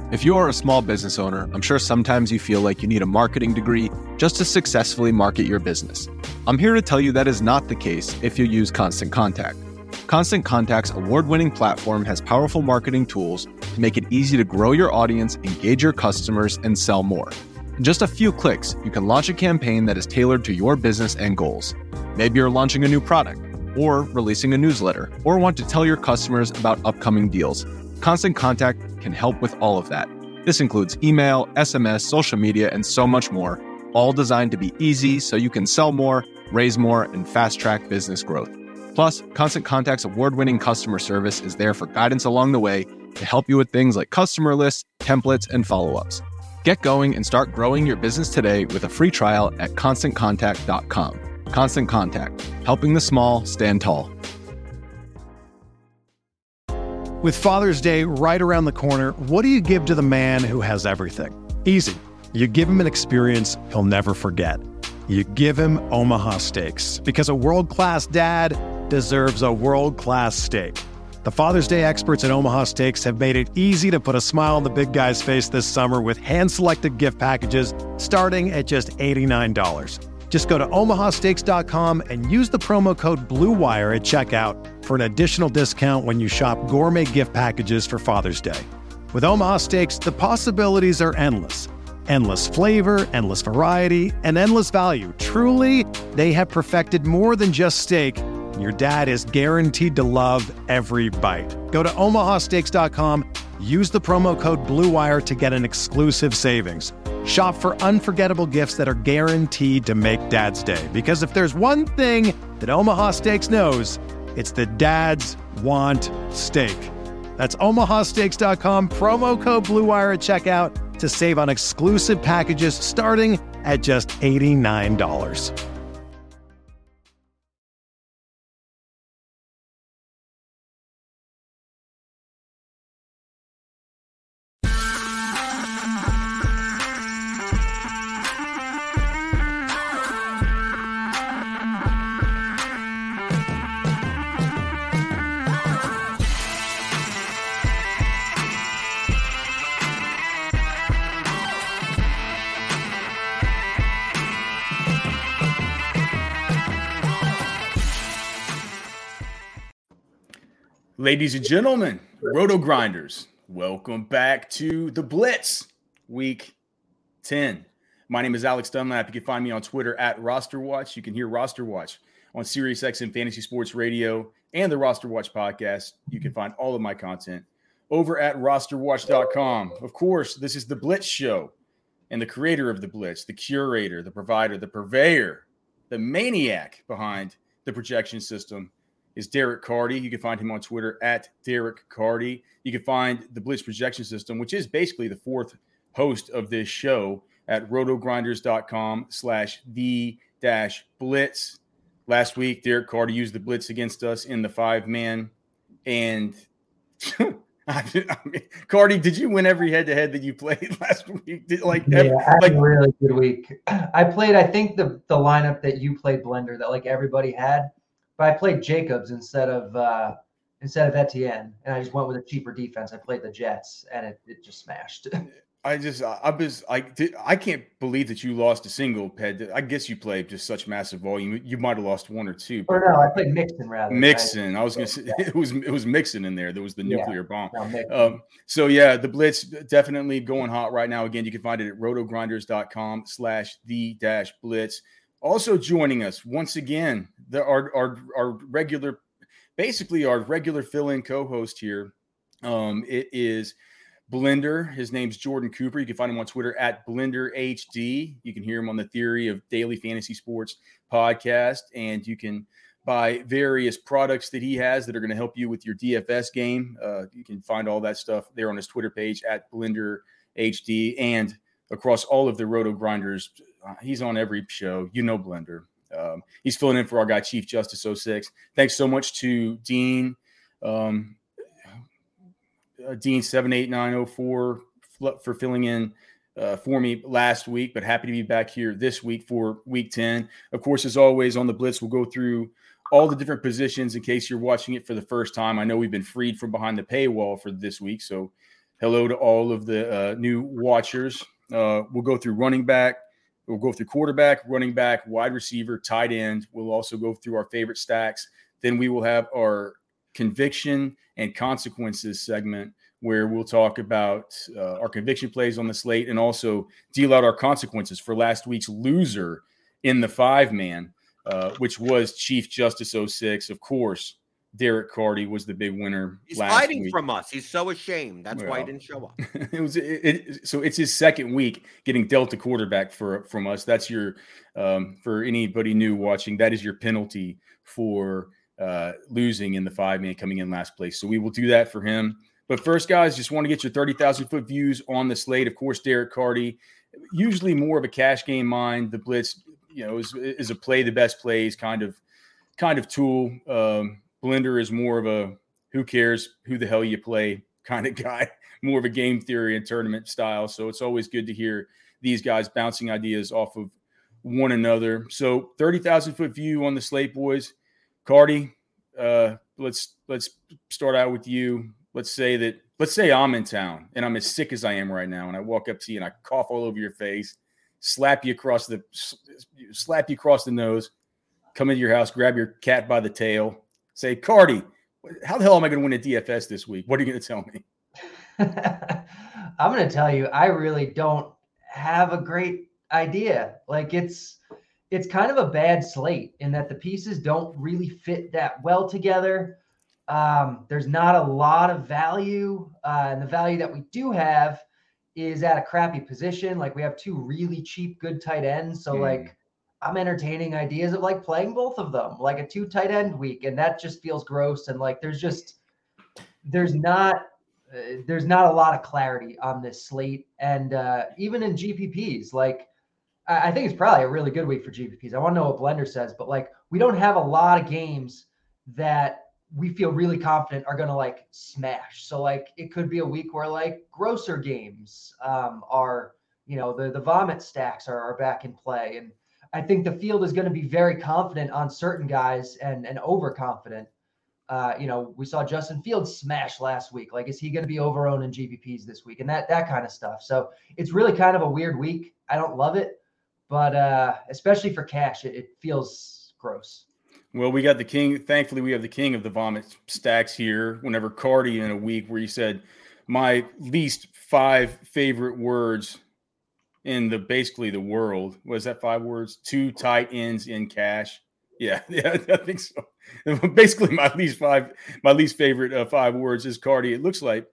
If you are a small business owner, I'm sure sometimes you feel like you need a marketing degree just to successfully market your business. I'm here to tell you that is not the case if you use Constant Contact. Constant Contact's award-winning platform has powerful marketing tools to make it easy to grow your audience, engage your customers, and sell more. In just a few clicks, you can launch a campaign that is tailored to your business and goals. Maybe you're launching a new product, or releasing a newsletter, or want to tell your customers about upcoming deals. Constant Contact can help with all of that. This includes email, SMS, social media, and so much more, all designed to be easy so you can sell more, raise more, and fast-track business growth. Plus, Constant Contact's award-winning customer service is there for guidance along the way to help you with things like customer lists, templates, and follow-ups. Get going and start growing your business today with a free trial at ConstantContact.com. Constant Contact, helping the small stand tall. With Father's Day right around the corner, what do you give to the man who has everything? Easy. You give him an experience he'll never forget. You give him Omaha Steaks, because a world-class dad deserves a world-class steak. The Father's Day experts at Omaha Steaks have made it easy to put a smile on the big guy's face this summer with hand-selected gift packages starting at just $89. Just go to omahasteaks.com and use the promo code BLUEWIRE at checkout for an additional discount when you shop gourmet gift packages for Father's Day. With Omaha Steaks, the possibilities are endless. Endless flavor, endless variety, and endless value. Truly, they have perfected more than just steak. Your dad is guaranteed to love every bite. Go to omahasteaks.com, use the promo code BLUEWIRE to get an exclusive savings. Shop for unforgettable gifts that are guaranteed to make Dad's Day. Because if there's one thing that Omaha Steaks knows, it's that dads want steak. That's omahasteaks.com, promo code BLUEWIRE at checkout to save on exclusive packages starting at just $89. Ladies and gentlemen, Roto Grinders, welcome back to the Blitz, Week 10. My name is Alex Dunlap. You can find me on Twitter at RosterWatch. You can hear Roster Watch on SiriusXM Fantasy Sports Radio and the Roster Watch podcast. You can find all of my content over at rosterwatch.com. Of course, this is the Blitz Show, and the creator of the Blitz, the curator, the provider, the purveyor, the maniac behind the projection system is Derek Carty. You can find him on Twitter at Derek Carty. You can find the Blitz projection system, which is basically the fourth host of this show, at rotogrinders.com/the-blitz. Last week, Derek Carty used the Blitz against us in the 5-man. And Carty, did you win every head-to-head that you played last week? I had a really good week. I played, I think, the lineup that you played, Blender, that like everybody had. But I played Jacobs instead of Etienne, and I just went with a cheaper defense. I played the Jets, and it just smashed. I can't believe that you lost a single ped. I guess you played just such massive volume. You might have lost one or two. Or no, I played Mixon rather. Mixon. I was going to say it was Mixon in there. There was the nuclear bomb. No, so yeah, the Blitz definitely going hot right now. Again, you can find it at rotogrinders.com/the-blitz. Also joining us once again, our regular fill-in co-host here. It is Blender. His name's Jordan Cooper. You can find him on Twitter at BlenderHD. You can hear him on the Theory of Daily Fantasy Sports podcast, and you can buy various products that he has that are going to help you with your DFS game. You can find all that stuff there on his Twitter page at BlenderHD, and across all of the Roto Grinders. He's on every show. Blender. He's filling in for our guy, Chief Justice 06. Thanks so much to Dean. Dean 78904 for filling in for me last week, but happy to be back here this week for week 10. Of course, as always on the Blitz, we'll go through all the different positions in case you're watching it for the first time. I know we've been freed from behind the paywall for this week, so hello to all of the new watchers. We'll go through running back. We'll go through quarterback, running back, wide receiver, tight end. We'll also go through our favorite stacks. Then we will have our conviction and consequences segment, where we'll talk about our conviction plays on the slate and also deal out our consequences for last week's loser in the 5-man, which was Chief Justice 06. Of course, Derek Carty was the big winner. He's hiding from us. He's so ashamed. That's why he didn't show up. So it's his second week getting dealt a quarterback from us. That's your for anybody new watching, that is your penalty for losing in the 5-man, coming in last place. So we will do that for him. But first, guys, just want to get your 30,000-foot views on the slate. Of course, Derek Carty, usually more of a cash game mind. The blitz, is a play the best plays kind of tool. Blender is more of a who cares who the hell you play kind of guy, more of a game theory and tournament style. So it's always good to hear these guys bouncing ideas off of one another. So 30,000-foot view on the slate, boys. Carty, let's start out with you. Let's say I'm in town and I'm as sick as I am right now, and I walk up to you and I cough all over your face, slap you across the nose, come into your house, grab your cat by the tail, say, Carty, how the hell am I going to win a DFS this week? What are you going to tell me? I'm going to tell you, I really don't have a great idea. Like it's kind of a bad slate in that the pieces don't really fit that well together. There's not a lot of value, and the value that we do have is at a crappy position. Like we have two really cheap, good tight ends. So like I'm entertaining ideas of like playing both of them, like a 2 tight end week. And that just feels gross. And like, there's not a lot of clarity on this slate. And even in GPPs, like I think it's probably a really good week for GPPs. I want to know what Blender says, but like, we don't have a lot of games that we feel really confident are going to like smash. So like, it could be a week where like grosser games are, the vomit stacks are back in play. And I think the field is going to be very confident on certain guys and overconfident. We saw Justin Fields smash last week. Like, is he going to be overowned in GPPs this week? And that kind of stuff. So it's really kind of a weird week. I don't love it, but especially for cash, it feels gross. Well, we got the king. Thankfully, we have the king of the vomit stacks here. Whenever Carty in a week where he said, my least 5 favorite words in basically the world. Was that 5 words? 2 tight ends in cash. Yeah, I think so. Basically, my least favorite 5 words is Carty. It looks like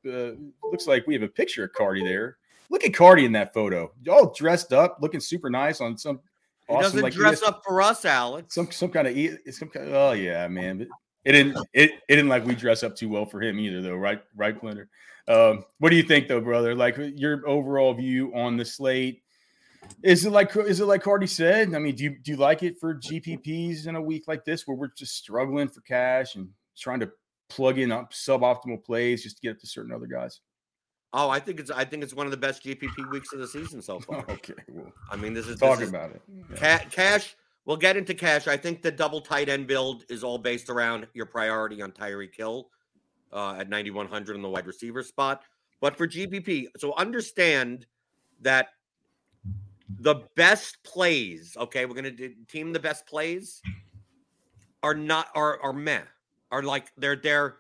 we have a picture of Carty there. Look at Carty in that photo, all dressed up, looking super nice on some. He awesome, doesn't dress up for us, Alex. Some kind of. Oh yeah, man. It didn't like we dress up too well for him either, though, right, Blender? What do you think, though, brother? Like your overall view on the slate. Is it like Carty said? I mean, do you like it for GPPs in a week like this where we're just struggling for cash and trying to plug in up suboptimal plays just to get up to certain other guys? Oh, I think it's one of the best GPP weeks of the season so far. Okay, well, I mean, this is about it. Yeah. Cash. We'll get into cash. I think the double tight end build is all based around your priority on Tyreek Hill at 9,100 in the wide receiver spot. But for GPP, so understand that the best plays, okay, we're going to team the best plays are meh. Are like they're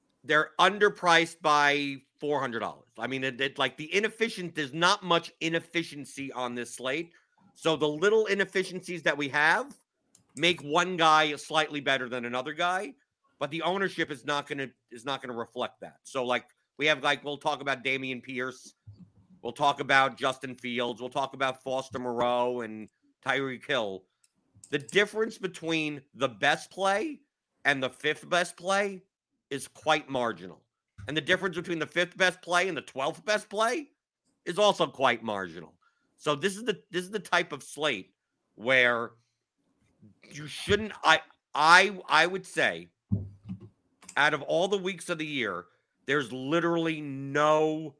underpriced by $400. I mean, there's not much inefficiency on this slate. So the little inefficiencies that we have make one guy slightly better than another guy, but the ownership is not going to reflect that. So like we have we'll talk about Dameon Pierce, we'll talk about Justin Fields, we'll talk about Foster Moreau and Tyreek Hill. The difference between the best play and the 5th best play is quite marginal. And the difference between the 5th best play and the 12th best play is also quite marginal. So this is the type of slate where you shouldn't. I would say, out of all the weeks of the year, there's literally no.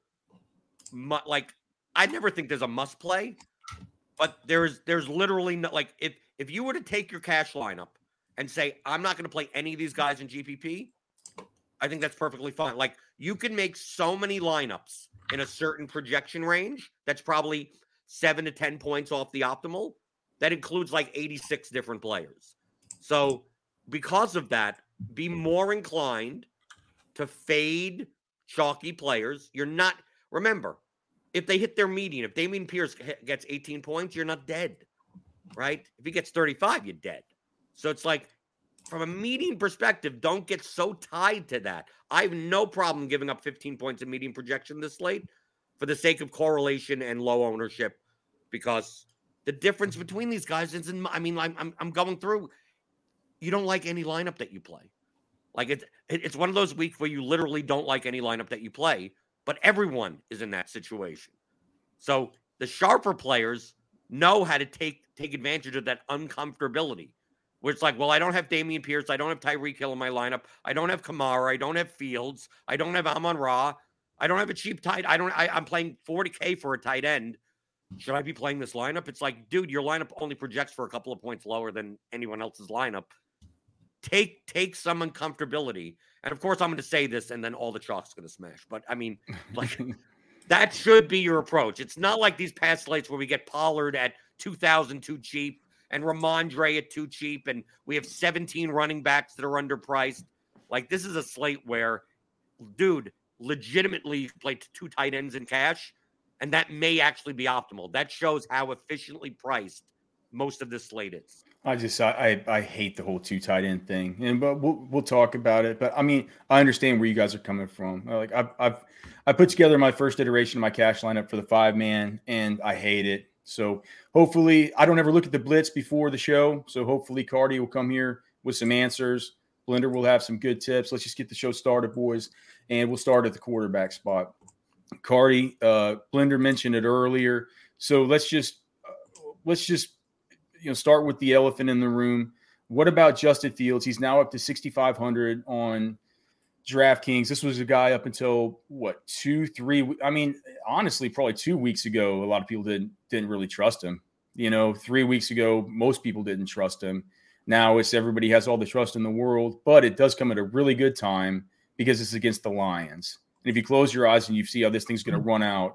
I never think there's a must play, but there's literally no, if you were to take your cash lineup and say I'm not going to play any of these guys in GPP, I think that's perfectly fine. Like, you can make so many lineups in a certain projection range that's probably 7 to 10 points off the optimal. That includes like 86 different players. So because of that, be more inclined to fade chalky players. You're not, remember, if they hit their median, if Dameon Pierce gets 18 points, you're not dead, right? If he gets 35, you're dead. So it's like, from a median perspective, don't get so tied to that. I have no problem giving up 15 points in median projection this late for the sake of correlation and low ownership, because the difference between these guys isn't, I mean, I'm going through, you don't like any lineup that you play. Like it's one of those weeks where you literally don't like any lineup that you play, but everyone is in that situation. So the sharper players know how to take advantage of that uncomfortability, where it's like, well, I don't have Dameon Pierce, I don't have Tyreek Hill in my lineup, I don't have Kamara, I don't have Fields, I don't have Amon-Ra, I don't have a cheap tight. I'm playing $40K for a tight end. Should I be playing this lineup? It's like, dude, your lineup only projects for a couple of points lower than anyone else's lineup. Take some uncomfortability. And of course, I'm going to say this, and then all the chalk's going to smash. But I mean, like, that should be your approach. It's not like these past slates where we get Pollard at 2,000 too cheap and Ramondre at too cheap, and we have 17 running backs that are underpriced. Like, this is a slate where, dude, legitimately you play 2 tight ends in cash, and that may actually be optimal. That shows how efficiently priced most of this slate is. I hate the whole 2 tight end thing, but we'll talk about it. But I mean, I understand where you guys are coming from. Like I put together my first iteration of my cash lineup for the 5-man, and I hate it. So hopefully, I don't ever look at the blitz before the show. So hopefully, Cardi will come here with some answers. Blender will have some good tips. Let's just get the show started, boys, and we'll start at the quarterback spot. Cardi, Blender mentioned it earlier. So let's just start with the elephant in the room. What about Justin Fields? He's now up to 6,500 on DraftKings. This was a guy up until 2-3. I mean, honestly, probably 2 weeks ago, a lot of people didn't really trust him. 3 weeks ago, most people didn't trust him. Now it's everybody has all the trust in the world, but it does come at a really good time because it's against the Lions. And if you close your eyes and you see how this thing's going to run out,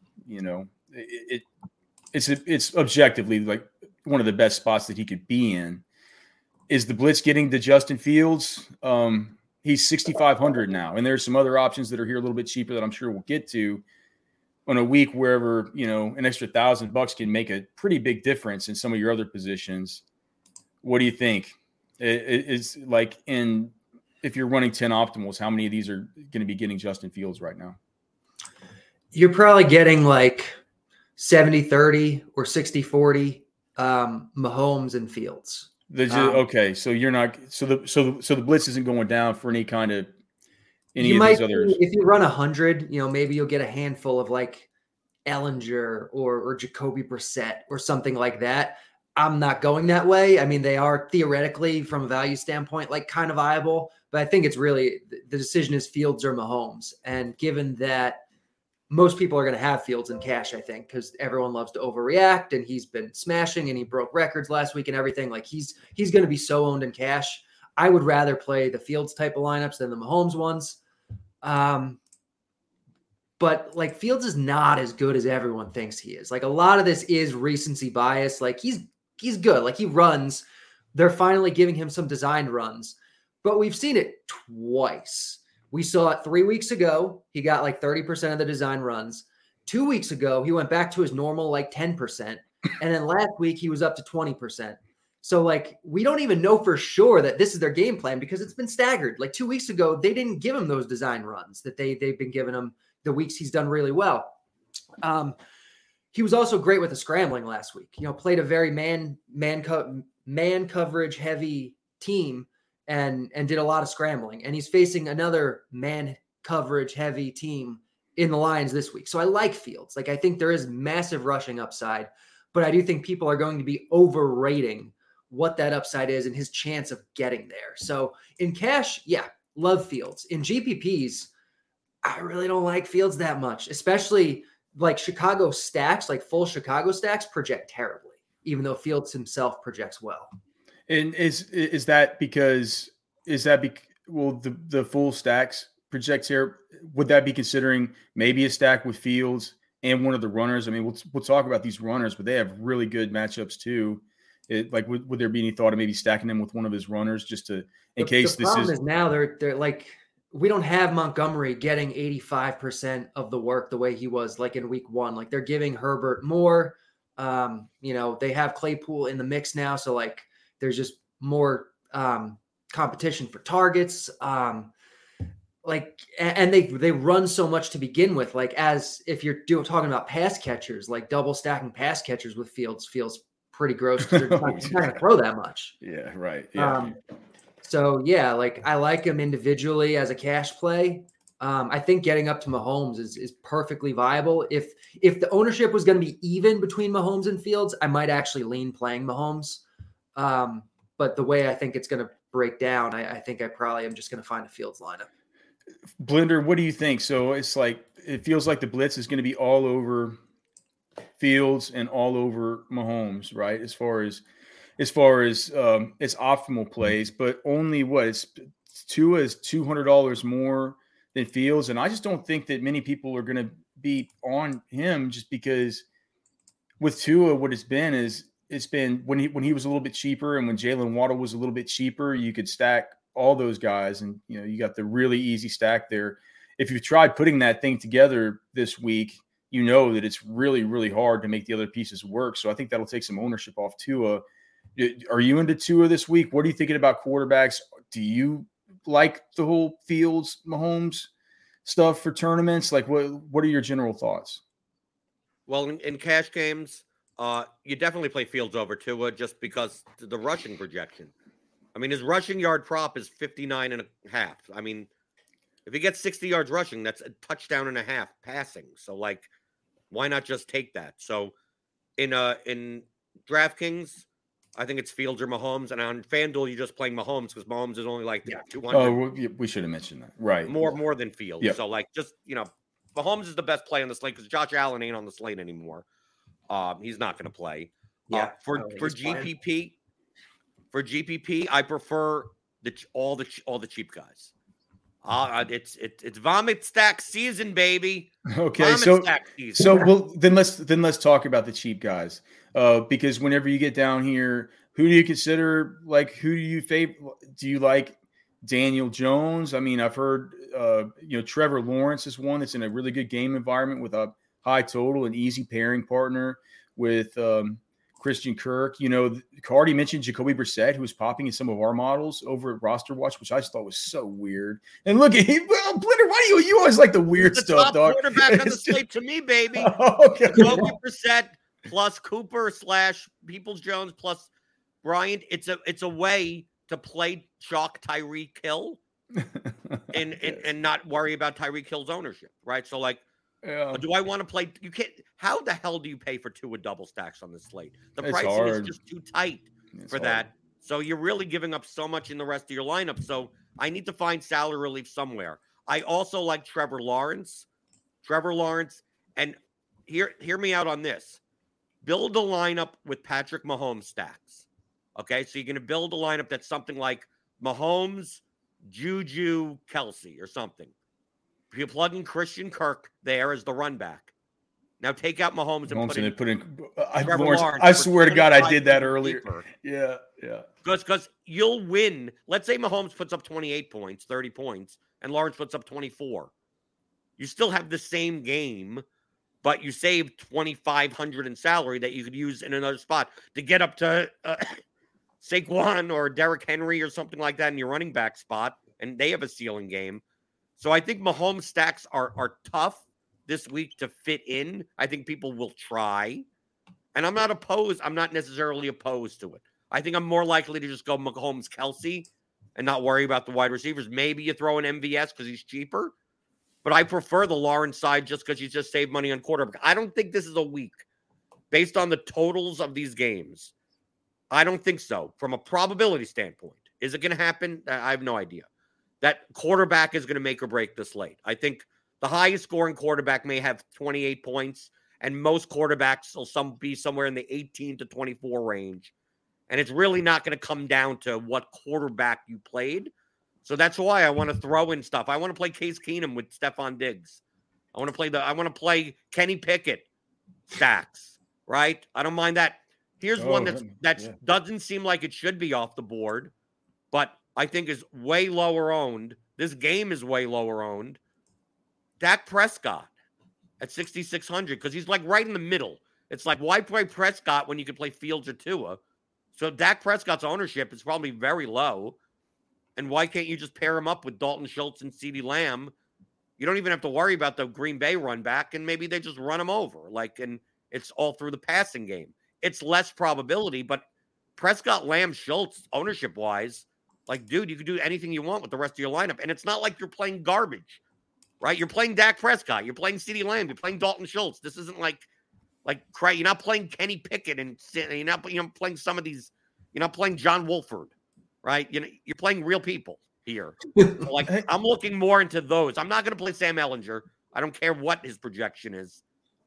it's objectively like one of the best spots that he could be in. Is the blitz getting to Justin Fields? He's 6,500 now, and there's some other options that are here a little bit cheaper that I'm sure we'll get to on a week wherever, an extra $1,000 can make a pretty big difference in some of your other positions. What do you think? It's like if you're running 10 optimals, how many of these are going to be getting Justin Fields right now? You're probably getting like 70-30 or 60-40 Mahomes and Fields. Okay, so you're not so the blitz isn't going down for any kind of any you of might, these others. If you run 100, maybe you'll get a handful of like Ellinger or Jacoby Brissett or something like that. I'm not going that way. I mean, they are theoretically from a value standpoint like kind of viable, but I think it's really the decision is Fields or Mahomes. And given that most people are going to have Fields in cash, I think, because everyone loves to overreact, and he's been smashing and he broke records last week and everything. Like he's going to be so owned in cash. I would rather play the Fields type of lineups than the Mahomes ones. But like Fields is not as good as everyone thinks he is. Like a lot of this is recency bias. Like he's good. Like he runs. They're finally giving him some designed runs, but we've seen it twice. We saw it 3 weeks ago. He got like 30% of the design runs. 2 weeks ago, he went back to his normal like 10%. And then last week he was up to 20%. So like, we don't even know for sure that this is their game plan because it's been staggered. Like 2 weeks ago, they didn't give him those design runs that they've been giving him the weeks he's done really well. He was also great with the scrambling last week, played a very man coverage heavy team and did a lot of scrambling, and he's facing another man coverage heavy team in the Lions this week. So I like Fields. Like I think there is massive rushing upside, but I do think people are going to be overrating what that upside is and his chance of getting there. So in cash, yeah, love Fields. In GPPs, I really don't like Fields that much, especially like Chicago stacks, like full Chicago stacks project terribly, even though Fields himself projects well. And is that because the full stacks project here? would that be considering maybe a stack with Fields and one of the runners? I mean, we'll talk about these runners, but they have really good matchups too. Would there be any thought of maybe stacking them with one of his runners just to in case the problem is now they're like, we don't have Montgomery getting 85% of the work the way he was like in week 1. Like they're giving Herbert more. They have Claypool in the mix now, so like there's just more competition for targets. And they run so much to begin with. Like as if you're talking about pass catchers, like double stacking pass catchers with Fields feels pretty gross because they're not going to throw that much. Yeah, right. Yeah. Like I like him individually as a cash play. I think getting up to Mahomes is perfectly viable. If the ownership was going to be even between Mahomes and Fields, I might actually lean playing Mahomes. But the way I think it's going to break down, I think I probably am just going to find a Fields lineup. Blender, what do you think? So it's like it feels like the blitz is going to be all over Fields and all over Mahomes, right? As far as its optimal plays, but only Tua is $200 more than Fields, and I just don't think that many people are going to be on him just because with Tua, what it's been when he was a little bit cheaper and when Jalen Waddle was a little bit cheaper, you could stack all those guys, and you got the really easy stack there. If you've tried putting that thing together this week, you know that it's really, really hard to make the other pieces work. So I think that'll take some ownership off Tua. Are you into Tua this week? What are you thinking about quarterbacks? Do you like the whole Fields Mahomes stuff for tournaments? Like what are your general thoughts? Well, in cash games, you definitely play Fields over Tua just because the rushing projection. I mean, his rushing yard prop is 59.5. I mean, if he gets 60 yards rushing, that's a touchdown and a half passing. So like, why not just take that? So in DraftKings, I think it's Fields or Mahomes, and on FanDuel, you're just playing Mahomes because Mahomes is only like 200. Oh, we should have mentioned that, right? More than Fields. Yep. So like, just Mahomes is the best play on the slate because Josh Allen ain't on the slate anymore. He's not going to play. For GPP, I prefer all the cheap guys. It's vomit stack season, baby. Okay, then let's talk about the cheap guys. Because whenever you get down here, who do you consider? Like, who do you favor? Do you like Daniel Jones? I mean, I've heard Trevor Lawrence is one that's in a really good game environment with a high total and easy pairing partner with Christian Kirk. Cardi mentioned Jacoby Brissett, who was popping in some of our models over at Roster Watch, which I just thought was so weird. And look at him, Blender. Why do you always like the weird stuff, top dog? Quarterback on the slate to me, baby. Okay. Jacoby Brissett plus Cooper / Peoples-Jones plus Bryant. It's a way to play chalk Tyreek Hill and not worry about Tyreek Hill's ownership, right? So like. Do I want to play? You can't. How the hell do you pay for Tua double stacks on this slate? The pricing is just too tight for that. So you're really giving up so much in the rest of your lineup. So I need to find salary relief somewhere. I also like Trevor Lawrence, and hear me out on this. Build a lineup with Patrick Mahomes stacks. Okay, so you're going to build a lineup that's something like Mahomes, Juju, Kelsey, or something. You plug in Christian Kirk there as the run back. Now take out Mahomes and put in Lawrence. I swear to God, I did that earlier. Yeah. Because you'll win. Let's say Mahomes puts up 28 points, 30 points, and Lawrence puts up 24. You still have the same game, but you save $2,500 in salary that you could use in another spot to get up to Saquon or Derrick Henry or something like that in your running back spot, and they have a ceiling game. So I think Mahomes stacks are tough this week to fit in. I think people will try. And I'm not opposed. I'm not necessarily opposed to it. I think I'm more likely to just go Mahomes Kelsey and not worry about the wide receivers. Maybe you throw in MVS because he's cheaper. But I prefer the Lawrence side just because you just save money on quarterback. I don't think this is a week. Based on the totals of these games, I don't think so. From a probability standpoint. Is it going to happen? I have no idea. That quarterback is going to make or break the slate. I think the highest scoring quarterback may have 28 points, and most quarterbacks will be somewhere in the 18 to 24 range. And it's really not going to come down to what quarterback you played. So that's why I want to throw in stuff. I want to play Case Keenum with Stephon Diggs. I want to play Kenny Pickett stacks, right? I don't mind that. Here's one that doesn't seem like it should be off the board, but I think is way lower owned. This game is way lower owned. Dak Prescott at 6,600 because he's like right in the middle. It's like, why play Prescott when you can play Fields or Tua? So Dak Prescott's ownership is probably very low. And why can't you just pair him up with Dalton Schultz and CeeDee Lamb? You don't even have to worry about the Green Bay run back, and maybe they just run him over. And it's all through the passing game. It's less probability, but Prescott, Lamb, Schultz, ownership-wise, dude, you can do anything you want with the rest of your lineup. And it's not like you're playing garbage, right? You're playing Dak Prescott. You're playing CeeDee Lamb. You're playing Dalton Schultz. This isn't like you're not playing Kenny Pickett and you're not playing some of these. You're not playing John Wolford, right? You're playing real people here. I'm looking more into those. I'm not going to play Sam Ehlinger. I don't care what his projection is.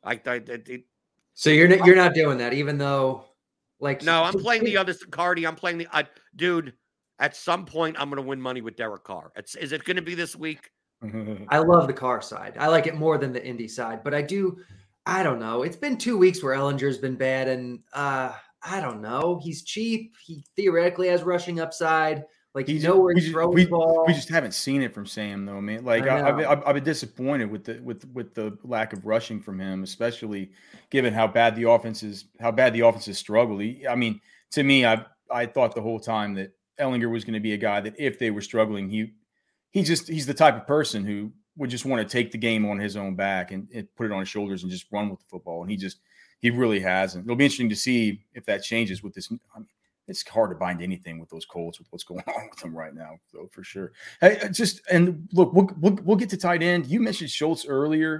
So you're not doing that, even though, no, I'm playing the other Cardi. I'm playing the dude. At some point, I'm going to win money with Derek Carr. Is it going to be this week? I love the Carr side. I like it more than the Indy side, but I don't know. It's been 2 weeks where Ehlinger's been bad, and I don't know. He's cheap. He theoretically has rushing upside. Where he's throwing the ball. We just haven't seen it from Sam, though, man. I've been disappointed with the lack of rushing from him, especially given how bad the offense has struggled. To me, I thought the whole time that Ehlinger was going to be a guy that if they were struggling, he's the type of person who would just want to take the game on his own back and put it on his shoulders and just run with the football. And he really hasn't. It'll be interesting to see if that changes with this. It's hard to bind anything with those Colts with what's going on with them right now, though, for sure. Hey, look, we'll get to tight end. You mentioned Schultz earlier,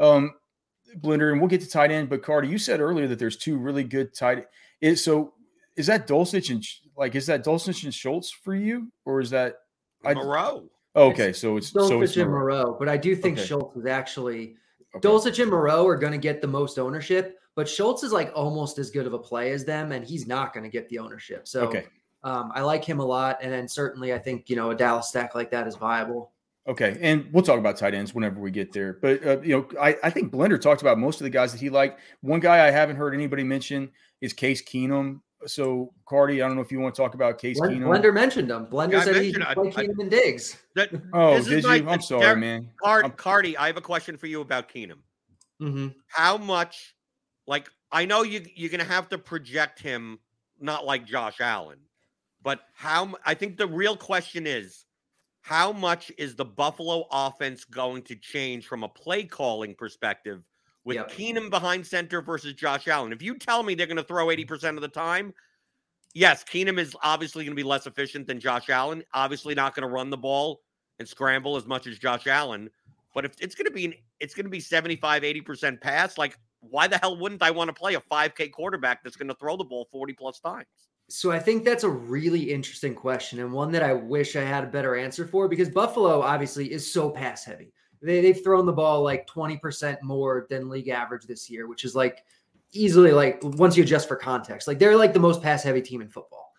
Blender, and we'll get to tight end. But Carter, you said earlier that there's two really good tight ends. So is that Dulcich and Schultz for you, or is that Moreau? Okay, so it's Dulcich and Moreau, but I do think Schultz is actually Dulcich and Moreau are going to get the most ownership. But Schultz is almost as good of a play as them, and he's not going to get the ownership. So I like him a lot. And then certainly I think, a Dallas stack like that is viable. Okay. And we'll talk about tight ends whenever we get there. But, I think Blender talked about most of the guys that he liked. One guy I haven't heard anybody mention is Case Keenum. So, Cardi, I don't know if you want to talk about Case Keenum. Blender mentioned him. Blender said he played Keenum and Diggs. Did you? I'm sorry, man. Cardi, I have a question for you about Keenum. Mm-hmm. How much... I know you're going to have to project him not like Josh Allen, but I think the real question is, how much is the Buffalo offense going to change from a play calling perspective with Keenum behind center versus Josh Allen? If you tell me they're going to throw 80% of the time, yes, Keenum is obviously going to be less efficient than Josh Allen, obviously not going to run the ball and scramble as much as Josh Allen. But if it's going to be 75, 80% pass, why the hell wouldn't I want to play a 5K quarterback that's going to throw the ball 40 plus times? So I think that's a really interesting question, and one that I wish I had a better answer for, because Buffalo obviously is so pass heavy. They've thrown the ball 20% more than league average this year, which is easily once you adjust for context, they're the most pass heavy team in football.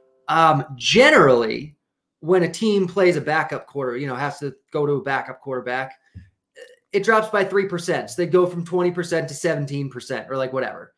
Generally, when a team plays a backup has to go to a backup quarterback, it drops by 3%. So they go from 20% to 17% or whatever.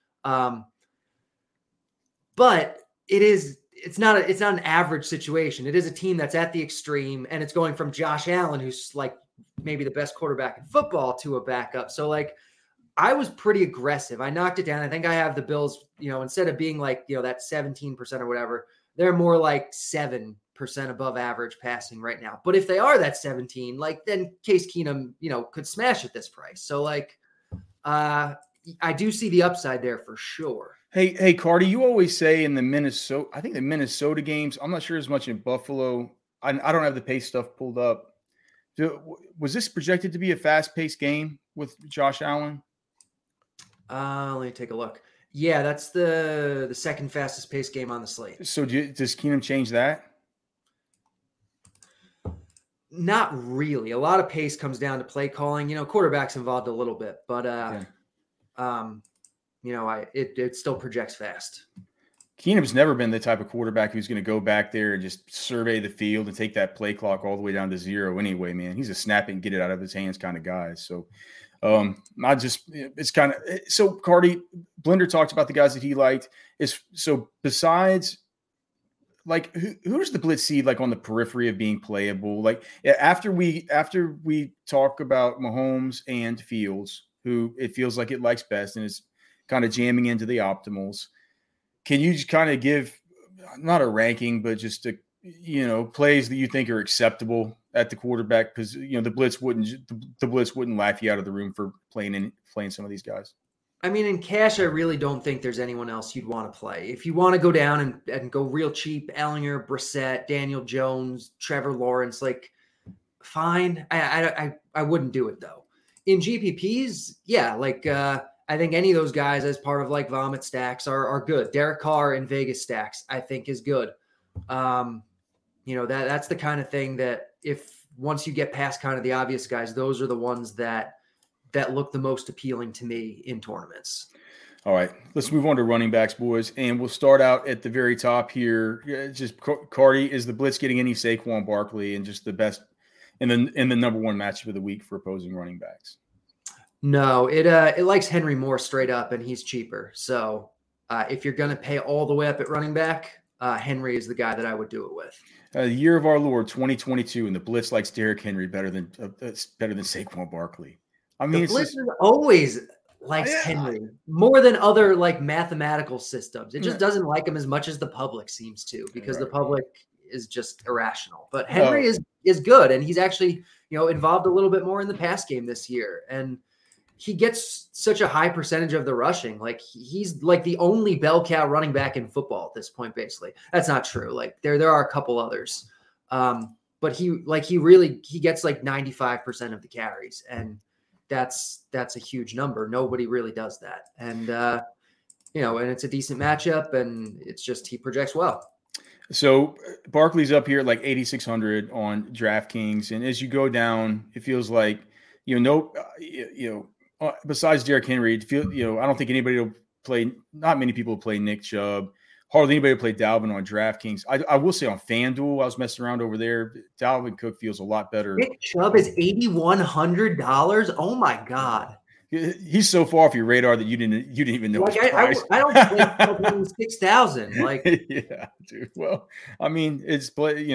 But it's not an average situation. It is a team that's at the extreme, and it's going from Josh Allen, who's maybe the best quarterback in football, to a backup. So I was pretty aggressive. I knocked it down. I think I have the Bills, instead of being that 17% or whatever, they're more 7% above average passing right now. But if they are that 17, then Case Keenum, could smash at this price. So I do see the upside there for sure. Hey, Cardi, you always say in the Minnesota games, I'm not sure as much in Buffalo. I don't have the pace stuff pulled up. Was this projected to be a fast-paced game with Josh Allen? Let me take a look. Yeah, that's the second fastest paced game on the slate. So does Keenum change that? Not really. A lot of pace comes down to play calling. Quarterback's involved a little bit, but it still projects fast. Keenum's never been the type of quarterback who's going to go back there and just survey the field and take that play clock all the way down to 0 anyway, man. He's a snap it and get it out of his hands kind of guy. So it's kind of – so, Cardi, Blender talked about the guys that he liked. So besides – like, who does the Blitz see, like, on the periphery of being playable? Like, after we talk about Mahomes and Fields, who it feels like it likes best and is kind of jamming into the optimals, can you just kind of give not a ranking, but just plays that you think are acceptable at the quarterback? Because the Blitz wouldn't laugh you out of the room for playing some of these guys. I mean, in cash, I really don't think there's anyone else you'd want to play. If you want to go down and go real cheap, Ellinger, Brissett, Daniel Jones, Trevor Lawrence, like, fine. I wouldn't do it though. In GPPs, yeah, like I think any of those guys as part of like vomit stacks are good. Derek Carr in Vegas stacks, I think, is good. That's the kind of thing that if once you get past kind of the obvious guys, those are the ones that look the most appealing to me in tournaments. All right, let's move on to running backs, boys. And we'll start out at the very top here. Just Cardi, is the Blitz getting any Saquon Barkley and just the best in the number one matchup of the week for opposing running backs? No, it likes Henry more straight up, and he's cheaper. So if you're going to pay all the way up at running back, Henry is the guy that I would do it with. The year of our Lord, 2022, and the Blitz likes Derrick Henry better than Saquon Barkley. I mean, the Blitz always likes Henry more than other like mathematical systems. It just doesn't like him as much as the public seems to, because the public is just irrational. But Henry is good, and he's actually involved a little bit more in the pass game this year, and he gets such a high percentage of the rushing. Like he's like the only bell cow running back in football at this point, basically. That's not true. Like there are a couple others. But he gets like 95% of the carries, and that's a huge number. Nobody really does that. And and it's a decent matchup, and it's just he projects well. So Barkley's up here at like 8,600 on DraftKings, and as you go down, it feels like besides Derrick Henry, I don't think anybody will play. Not many people will play Nick Chubb. Hardly anybody will play Dalvin on DraftKings. I will say on FanDuel, I was messing around over there. Dalvin Cook feels a lot better. Nick Chubb is $8,100. Oh my God. He's so far off your radar that you didn't even know. Like I don't think 6,000. Like yeah, dude. Well, I mean, it's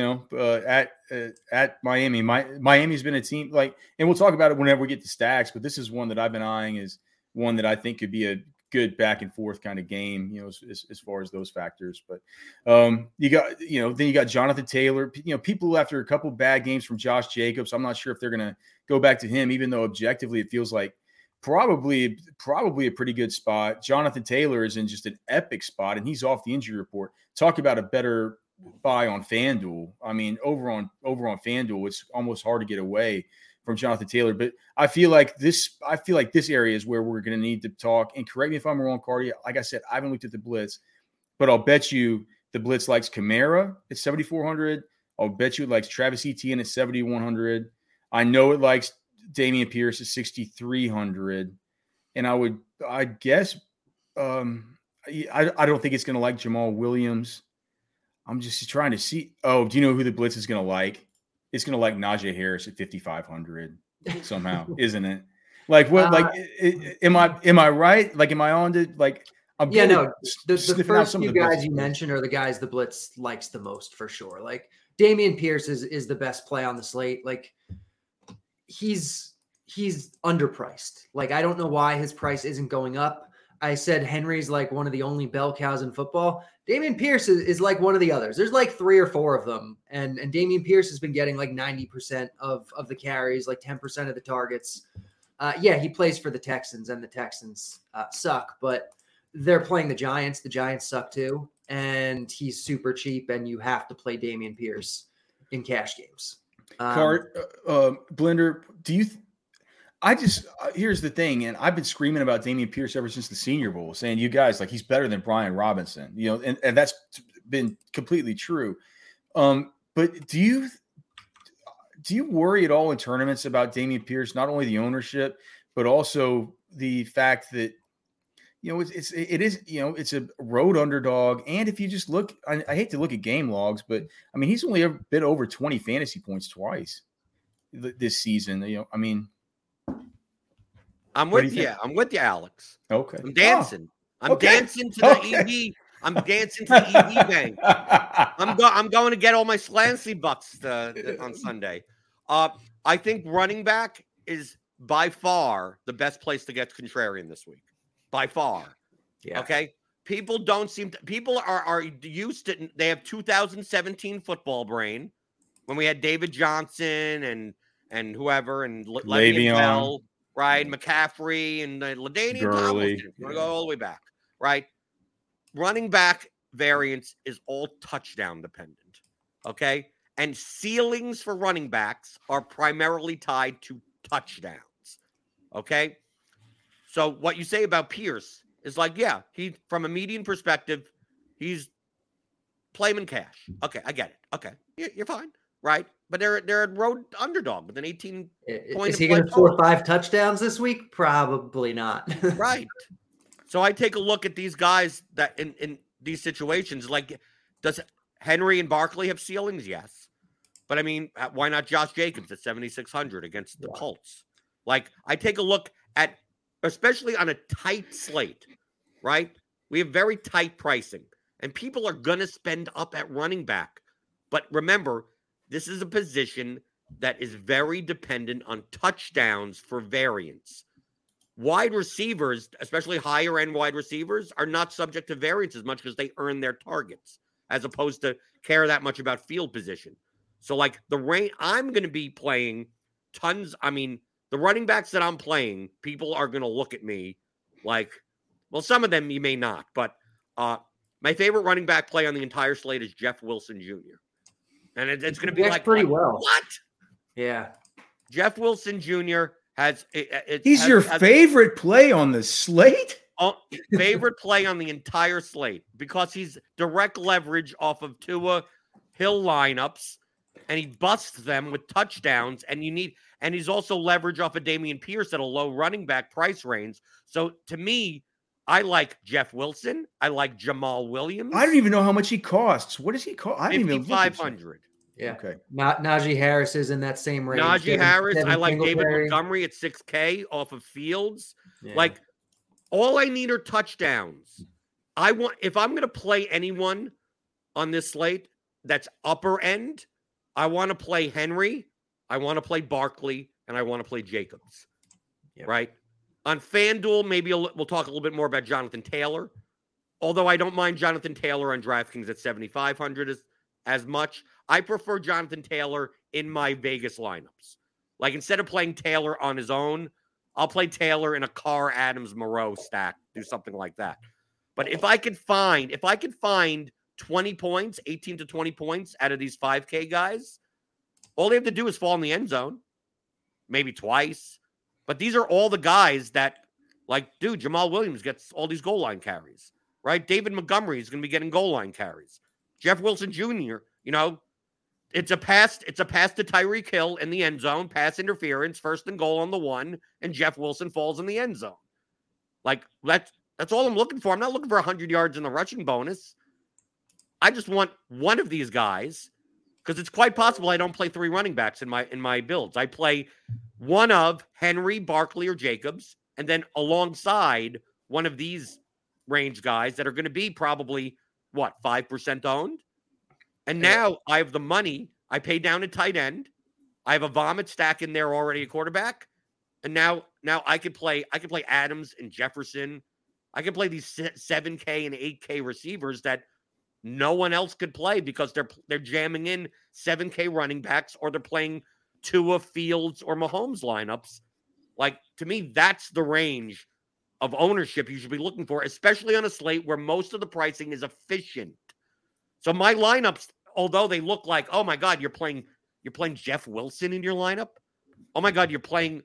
at Miami. Miami's been a team like, and we'll talk about it whenever we get to stacks. But this is one that I've been eyeing as one that I think could be a good back and forth kind of game. As far as those factors. But then you got Jonathan Taylor. People after a couple bad games from Josh Jacobs, I'm not sure if they're going to go back to him, even though objectively it feels like probably a pretty good spot. Jonathan Taylor is in just an epic spot, and he's off the injury report. Talk about a better buy on FanDuel. I mean, over on FanDuel, it's almost hard to get away from Jonathan Taylor. But I feel like this area is where we're going to need to talk. And correct me if I'm wrong, Cardi. Like I said, I haven't looked at the Blitz, but I'll bet you the Blitz likes Kamara at 7,400. I'll bet you it likes Travis Etienne at 7,100. I know it likes Dameon Pierce is 6,300, and I guess I don't think it's going to like Jamal Williams. I'm just trying to see. Oh, do you know who the Blitz is going to like? It's going to like Najee Harris at 5,500 somehow, isn't it? Like what? Am I right? Like, am I on to like? The first few guys you mentioned are the guys the Blitz likes the most for sure. Like Dameon Pierce is the best play on the slate. Like. He's underpriced. Like, I don't know why his price isn't going up. I said Henry's like one of the only bell cows in football. Dameon Pierce is like one of the others. There's like 3 or 4 of them. And Dameon Pierce has been getting like 90% of the carries, like 10% of the targets. He plays for the Texans, and the Texans suck, but they're playing the Giants. The Giants suck too. And he's super cheap, and you have to play Dameon Pierce in cash games. Blender, here's the thing, and I've been screaming about Dameon Pierce ever since the Senior Bowl, saying, you guys, like, he's better than Brian Robinson, and that's been completely true. But do you worry at all in tournaments about Dameon Pierce, not only the ownership, but also the fact that, it's a road underdog. And if you just look, I hate to look at game logs, but I mean, he's only a bit over 20 fantasy points twice this season. I'm with you. I'm with you, Alex. Okay. I'm dancing. I'm dancing to the EV. I'm dancing to the EV bank. I'm going to get all my Slancy bucks on Sunday. I think running back is by far the best place to get contrarian this week. By far. Yeah. Okay. People are used to, they have 2017 football brain when we had David Johnson and whoever and Le'Veon Bell, right? McCaffrey and LaDainian Tomlinson. We're going to go all the way back, right? Running back variance is all touchdown dependent. Okay. And ceilings for running backs are primarily tied to touchdowns. Okay. So what you say about Pierce is like, yeah, he, from a median perspective, he's play him in cash. Okay, I get it. Okay, you're fine, right? But they're a road underdog with an 18 point. Is he going to score 5 touchdowns this week? Probably not. Right. So I take a look at these guys that in these situations, like, does Henry and Barkley have ceilings? Yes. But I mean, why not Josh Jacobs at 7,600 against the Colts? Like, I take a look at, especially on a tight slate, right? We have very tight pricing, and people are going to spend up at running back. But remember, this is a position that is very dependent on touchdowns for variance. Wide receivers, especially higher end wide receivers, are not subject to variance as much because they earn their targets, as opposed to care that much about field position. So, like, the range, I'm going to be playing tons. I mean, the running backs that I'm playing, people are going to look at me like, well, some of them you may not, but my favorite running back play on the entire slate is Jeff Wilson Jr. And it's going to be like, pretty well. What? Yeah. Jeff Wilson Jr. He's your favorite play on the slate? Favorite play on the entire slate because he's direct leverage off of Tua Hill lineups, and he busts them with touchdowns, and he's also leverage off of Dameon Pierce at a low running back price range. So to me, I like Jeff Wilson. I like Jamal Williams. I don't even know how much he costs. What does he cost? $5,500. Yeah. Okay. Najee Harris is in that same range. Najee Harris. I like David Montgomery at $6,000 off of Fields. Yeah. Like, all I need are touchdowns. If I'm going to play anyone on this slate that's upper end, I want to play Henry, I want to play Barkley, and I want to play Jacobs. Yep. Right? On FanDuel, maybe we'll talk a little bit more about Jonathan Taylor. Although I don't mind Jonathan Taylor on DraftKings at 7,500 as much. I prefer Jonathan Taylor in my Vegas lineups. Like, instead of playing Taylor on his own, I'll play Taylor in a Carr, Adams, Moreau stack, do something like that. But if I could find 20 points, 18 to 20 points out of these 5K guys, all they have to do is fall in the end zone, maybe twice. But these are all the guys that, like, dude, Jamal Williams gets all these goal line carries, right? David Montgomery is going to be getting goal line carries. Jeff Wilson Jr., it's a pass to Tyreek Hill in the end zone, pass interference, 1st and goal on the 1, and Jeff Wilson falls in the end zone. Like, that's all I'm looking for. I'm not looking for 100 yards in the rushing bonus. I just want one of these guys, because it's quite possible I don't play 3 running backs in my builds. I play one of Henry, Barkley, or Jacobs, and then alongside one of these range guys that are going to be probably, 5% owned? And now I have the money. I pay down a tight end. I have a vomit stack in there already, a quarterback. And now I could play Adams and Jefferson. I could play these 7K and 8K receivers that no one else could play because they're jamming in 7K running backs, or they're playing Tua, Fields, or Mahomes lineups. Like, to me, that's the range of ownership you should be looking for, especially on a slate where most of the pricing is efficient. So my lineups, although they look like, oh my God, you're playing Jeff Wilson in your lineup. Oh my God, you're playing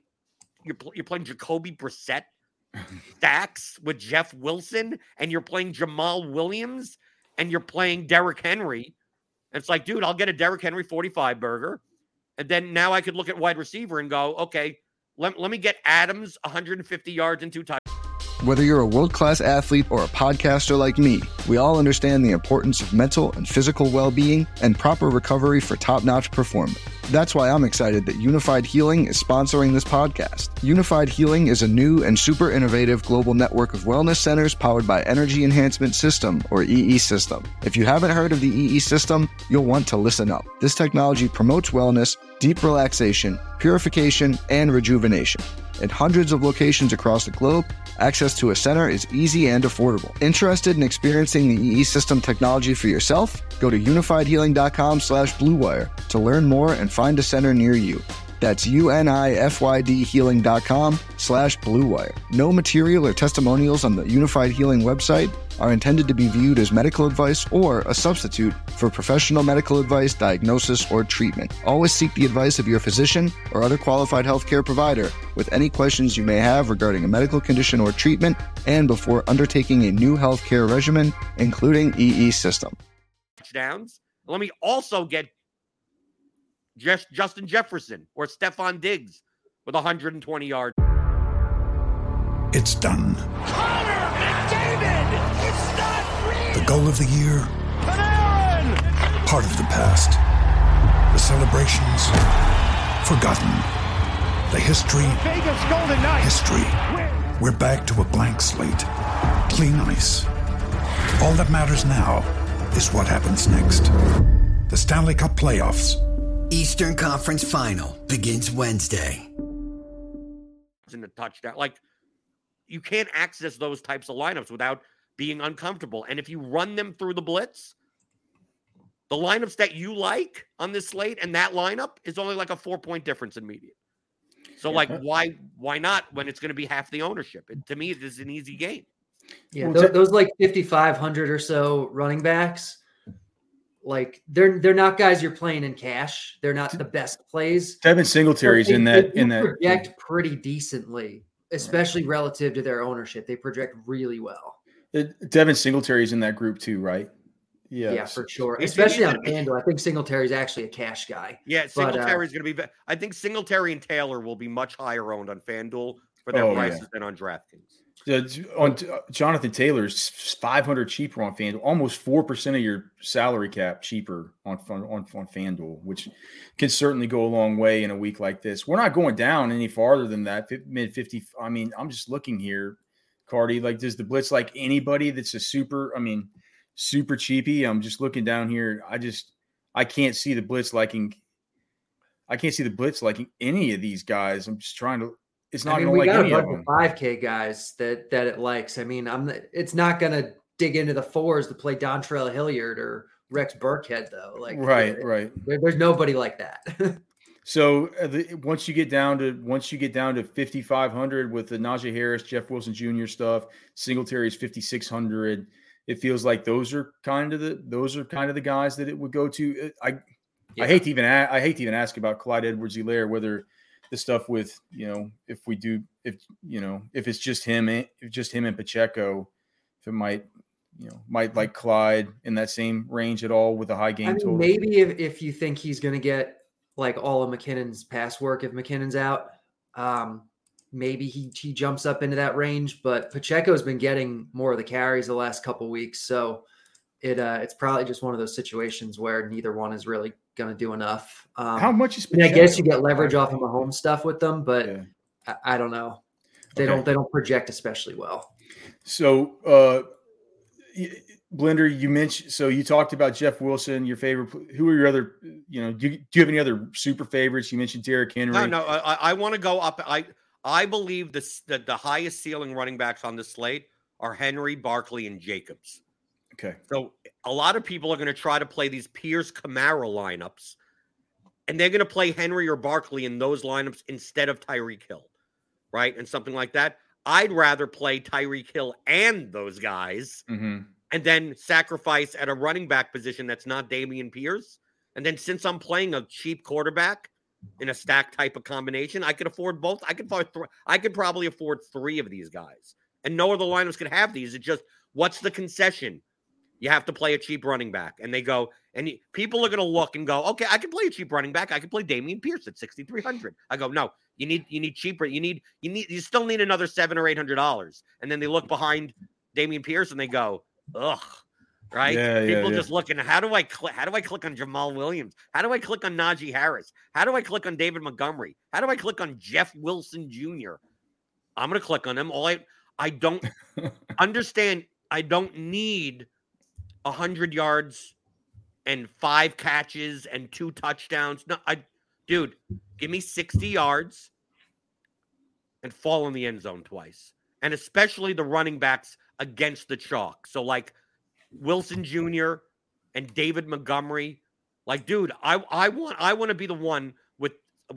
Jacoby Brissett stacks with Jeff Wilson, and you're playing Jamal Williams, and you're playing Derrick Henry. And it's like, dude, I'll get a Derrick Henry 45 burger. And then now I could look at wide receiver and go, okay, let me get Adams 150 yards and 2 touchdowns. Whether you're a world-class athlete or a podcaster like me, we all understand the importance of mental and physical well-being and proper recovery for top-notch performance. That's why I'm excited that Unified Healing is sponsoring this podcast. Unified Healing is a new and super innovative global network of wellness centers powered by Energy Enhancement System, or EE System. If you haven't heard of the EE System, you'll want to listen up. This technology promotes wellness, deep relaxation, purification, and rejuvenation. At hundreds of locations across the globe, access to a center is easy and affordable. Interested in experiencing the EE System technology for yourself? Go to unifiedhealing.com/bluewire to learn more and find a center near you. That's unifydhealing.com/bluewire. No material or testimonials on the Unified Healing website are intended to be viewed as medical advice or a substitute for professional medical advice, diagnosis, or treatment. Always seek the advice of your physician or other qualified healthcare provider with any questions you may have regarding a medical condition or treatment and before undertaking a new healthcare regimen, including EE System. Touchdowns. Let me also get Justin Jefferson or Stephon Diggs with 120 yards. It's done. Connor McDavid! It's not real! The goal of the year. Part of the past. The celebrations. Forgotten. The history. Vegas Golden Knights! History. We're back to a blank slate. Clean ice. All that matters now is what happens next. The Stanley Cup playoffs. Eastern Conference Final begins Wednesday. In the touchdown, like you can't access those types of lineups without being uncomfortable. And if you run them through the blitz, the lineups that you like on this slate and that lineup is only like a 4-point difference in median. So like, why not when it's going to be half the ownership? To me, it is an easy game. Yeah, those like 5,500 or so running backs. Like they're not guys you're playing in cash. They're not the best plays. Devin Singletary's in that project pretty decently, especially relative to their ownership. They project really well. Devin Singletary's in that group too, right? Yeah, for sure. Especially on FanDuel. I think Singletary's actually a cash guy. Yeah, Singletary's going to be. I think Singletary and Taylor will be much higher owned on FanDuel for their prices than on DraftKings. On Jonathan Taylor's 500 cheaper on FanDuel, almost 4% of your salary cap cheaper on FanDuel, which can certainly go a long way in a week like this. We're not going down any farther than that, mid 50. I mean, I'm just looking here, Cardi. Like, does the blitz like anybody that's a super cheapy? I'm just looking down here. I can't see the blitz liking. I can't see the blitz liking any of these guys. I'm just trying to. It's not going to like any of them. 5K guys that it likes. I mean, it's not going to dig into the fours to play Dontrell Hilliard or Rex Burkhead though. Like right. There's nobody like that. So once you get down to 5,500 with the Najee Harris, Jeff Wilson Jr. stuff, Singletary's 5,600. It feels like those are kind of the guys that it would go to. I hate to even ask about Clyde Edwards-Helaire, whether the stuff with, if it's just him and Pacheco, if it might like Clyde in that same range at all with a high game total. Maybe if you think he's going to get like all of McKinnon's pass work, if McKinnon's out, maybe he jumps up into that range, but Pacheco's been getting more of the carries the last couple of weeks. So it's probably just one of those situations where neither one is really going to do enough. How much is Pacheco? I guess you get leverage off of Mahomes stuff with them, but I don't know. They don't project especially well. So Blender, you mentioned, so you talked about Jeff Wilson, your favorite. Who are your other, do you have any other super favorites? You mentioned Derrick Henry. No, I want to go up. I believe the highest ceiling running backs on the slate are Henry, Barkley, and Jacobs. Okay. So a lot of people are going to try to play these Pierce-Kamara lineups, and they're going to play Henry or Barkley in those lineups instead of Tyreek Hill, right? And something like that. I'd rather play Tyreek Hill and those guys and then sacrifice at a running back position that's not Dameon Pierce. And then since I'm playing a cheap quarterback in a stack type of combination, I could afford both. I could probably afford three of these guys. And no other lineups could have these. It's just, what's the concession? you have to play a cheap running back. And they go, and people are going to look and go, okay, I can play a cheap running back. I can play Damian Pierce at 6,300. I go, no, you need cheaper. You still need another $700 or $800. And then they look behind Damian Pierce and they go, ugh. Right? People just looking, how do I click on Jamal Williams? How do I click on Najee Harris? How do I click on David Montgomery? How do I click on Jeff Wilson Jr.? I'm going to click on them. I don't understand. I don't need 100 yards and 5 catches and 2 touchdowns. No, dude, give me 60 yards and fall in the end zone twice. And especially the running backs against the chalk. So like Wilson Jr. and David Montgomery. Like, dude, I want to be the one with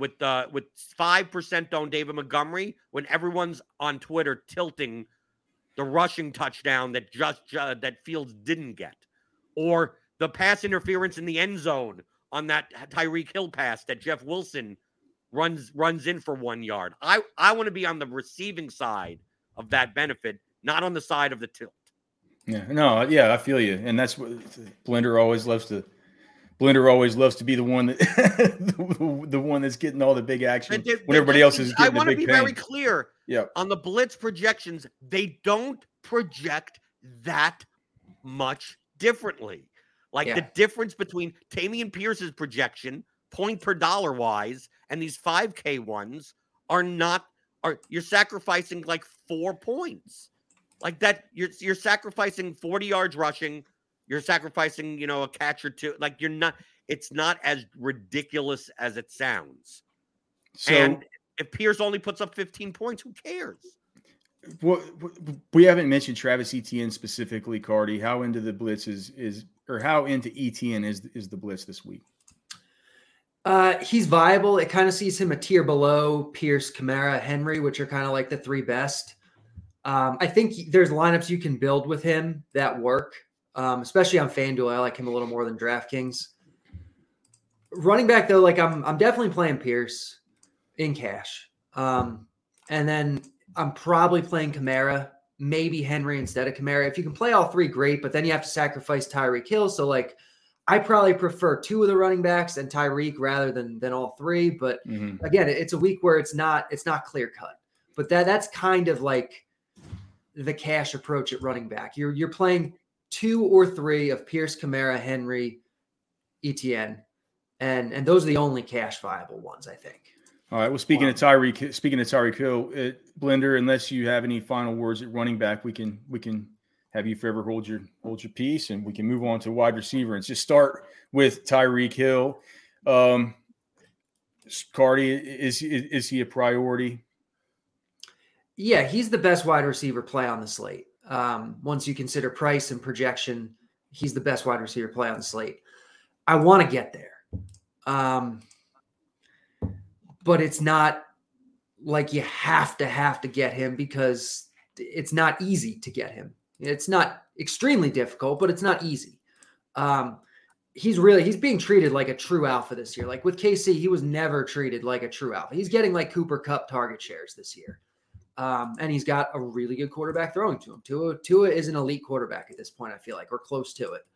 5% on David Montgomery when everyone's on Twitter tilting the rushing touchdown that that Fields didn't get, or the pass interference in the end zone on that Tyreek Hill pass that Jeff Wilson runs in for 1 yard. I want to be on the receiving side of that benefit, not on the side of the tilt. Yeah, I feel you, and that's what Blender always loves to. Blender always loves to be the one that the one that's getting all the big action when everybody else is getting the big pain. I want to be very clear. On the blitz projections, they don't project that much differently. The difference between Damian Pierce's projection, point per dollar wise, and these 5K ones you're sacrificing like 4 points. Like that, you're sacrificing 40 yards rushing. You're sacrificing, a catch or two. Like it's not as ridiculous as it sounds. So, and if Pierce only puts up 15 points, who cares? We haven't mentioned Travis Etienne specifically, Cardi. How into the blitz or how into Etienne is the blitz this week? He's viable. It kind of sees him a tier below Pierce, Kamara, Henry, which are kind of like the 3 best. I think there's lineups you can build with him that work. Especially on FanDuel. I like him a little more than DraftKings. Running back, though, like I'm definitely playing Pierce in cash. And then I'm probably playing Kamara, maybe Henry instead of Kamara. If you can play all 3, great, but then you have to sacrifice Tyreek Hill. So, like, I probably prefer 2 of the running backs and Tyreek rather than all 3. But, again, it's a week where it's not clear-cut. But that's kind of like the cash approach at running back. You're playing 2 or 3 of Pierce, Kamara, Henry, Etienne, and those are the only cash viable ones, I think. All right. Well, speaking of Tyreek Hill, Blender, unless you have any final words at running back, we can have you forever hold your peace, and we can move on to wide receiver and just start with Tyreek Hill. Cardi, is he a priority? Yeah, he's the best wide receiver play on the slate. Once you consider price and projection, he's the best wide receiver play on the slate. I want to get there. But it's not like you have to get him because it's not easy to get him. It's not extremely difficult, but it's not easy. He's being treated like a true alpha this year. Like with KC, he was never treated like a true alpha. He's getting like Cooper Kupp target shares this year. And he's got a really good quarterback throwing to him. Tua is an elite quarterback at this point, I feel like, or close to it.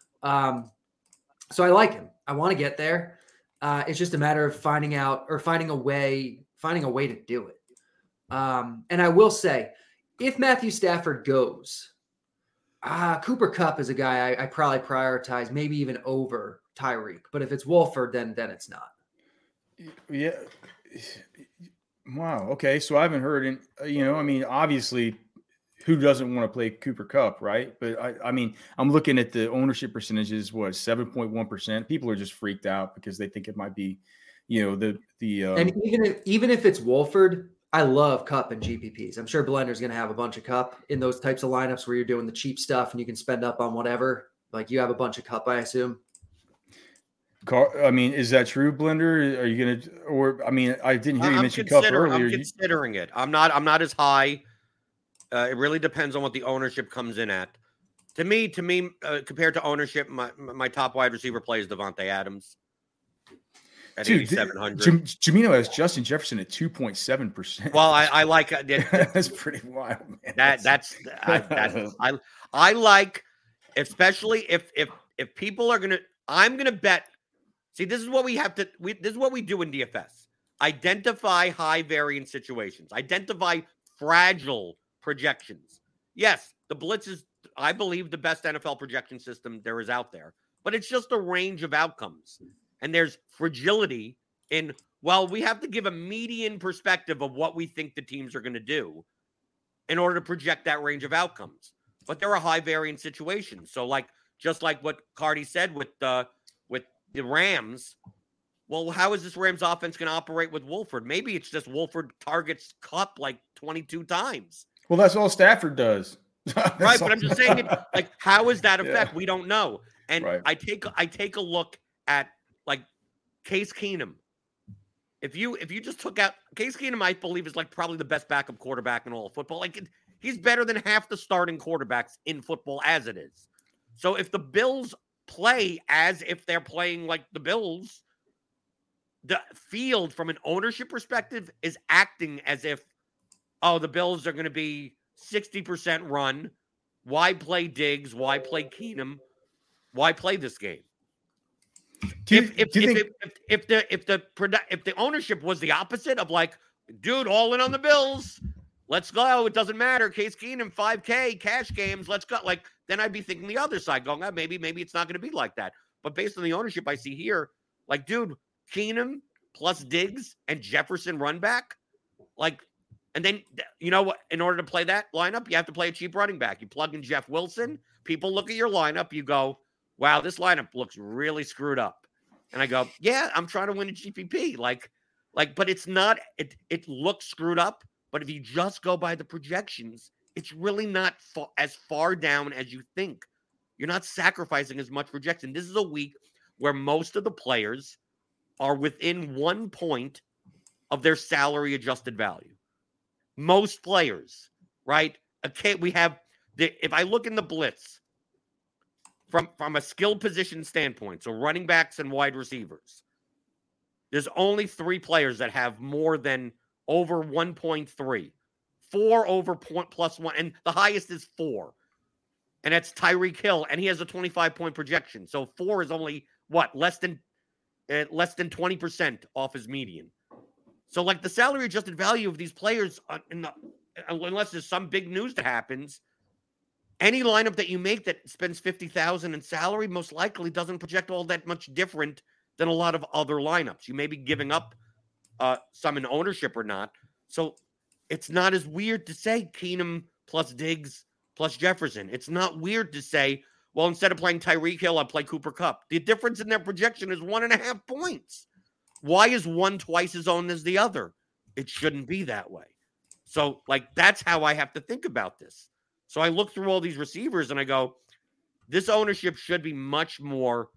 So I like him. I want to get there. It's just a matter of finding a way to do it. And I will say, if Matthew Stafford goes, Cooper Kupp is a guy I probably prioritize, maybe even over Tyreek. But if it's Wolford, then it's not. Yeah. Wow. Okay. So I haven't heard, obviously, who doesn't want to play Cooper Kupp, right? But I'm looking at the ownership percentages. 7.1%. People are just freaked out because they think it might be, and even if it's Wolford, I love Kupp and GPPs. I'm sure Blender's going to have a bunch of Kupp in those types of lineups where you're doing the cheap stuff and you can spend up on whatever. Like you have a bunch of Kupp, I assume. Is that true, Blender? Are you going to, I didn't hear you mention Kupp earlier. I'm considering it. I'm not as high. It really depends on what the ownership comes in at. To me, compared to ownership, my top wide receiver play is Devontae Adams at 8,700. Jamino has Justin Jefferson at 2.7%. Well, I like that's pretty wild, man. I like especially if people are gonna. I'm gonna bet. See, this is what we have to. This is what we do in DFS. Identify high variance situations. Identify fragile projections. Yes, the Blitz is, I believe, the best NFL projection system there is out there. But it's just a range of outcomes. And there's fragility in, well, we have to give a median perspective of what we think the teams are going to do in order to project that range of outcomes. But there are high variance situations. So just like what Cardi said with the Rams, well, how is this Rams offense going to operate with Wolford? Maybe it's just Wolford targets Kupp like 22 times. Well, that's all Stafford does. Right, but I'm just saying, how is that effect? Yeah. We don't know. And right. I take a look at Case Keenum. If you just took out Case Keenum, I believe is probably the best backup quarterback in all of football. He's better than half the starting quarterbacks in football as it is. So if the Bills play as if they're playing like the Bills, the field from an ownership perspective is acting as if, oh, the Bills are going to be 60% run. Why play Diggs? Why play Keenum? Why play this game? If the ownership was the opposite of dude, all in on the Bills, let's go. It doesn't matter. Case Keenum, 5K cash games. Let's go. Then I'd be thinking the other side, going, maybe it's not going to be like that. But based on the ownership I see here, dude, Keenum plus Diggs and Jefferson run back, and then you know what? In order to play that lineup, you have to play a cheap running back. You plug in Jeff Wilson. People look at your lineup. You go, wow, this lineup looks really screwed up. And I go, yeah, I'm trying to win a GPP. But it's not. It looks screwed up. But if you just go by the projections, it's really not as far down as you think. You're not sacrificing as much projection. This is a week where most of the players are within 1 point of their salary adjusted value. Most players, right? Okay, we have if I look in the Blitz from a skill position standpoint, so running backs and wide receivers, there's only 3 players that have more than over 1.3, 4 over +1, and the highest is 4, and that's Tyreek Hill, and he has a 25-point projection. So 4 is only less than 20% off his median. So the salary adjusted value of these players, unless there's some big news that happens, any lineup that you make that spends $50,000 in salary most likely doesn't project all that much different than a lot of other lineups. You may be giving up some in ownership or not. So it's not as weird to say Keenum plus Diggs plus Jefferson. It's not weird to say, well, instead of playing Tyreek Hill, I'll play Cooper Kupp. The difference in their projection is 1.5 points. Why is one twice as owned as the other? It shouldn't be that way. So, that's how I have to think about this. So I look through all these receivers and I go, this ownership should be much more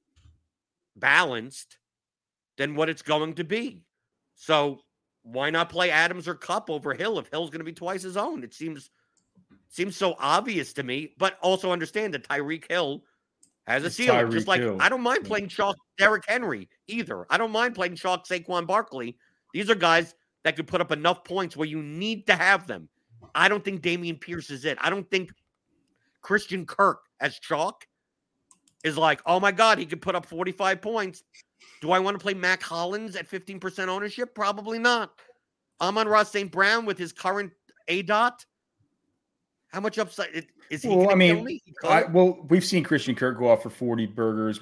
balanced than what it's going to be. So why not play Adams or Kupp over Hill if Hill's going to be twice his own? It seems so obvious to me, but also understand that Tyreek Hill has a ceiling. Just Hill. I don't mind playing chalk Derrick Henry either. I don't mind playing chalk Saquon Barkley. These are guys that could put up enough points where you need to have them. I don't think Dameon Pierce is it. I don't think Christian Kirk as chalk is oh my God, he could put up 45 points. Do I want to play Mac Hollins at 15% ownership? Probably not. Amon-Ra St. Brown with his current ADOT. How much upside is he? Well, we've seen Christian Kirk go off for 40 burgers.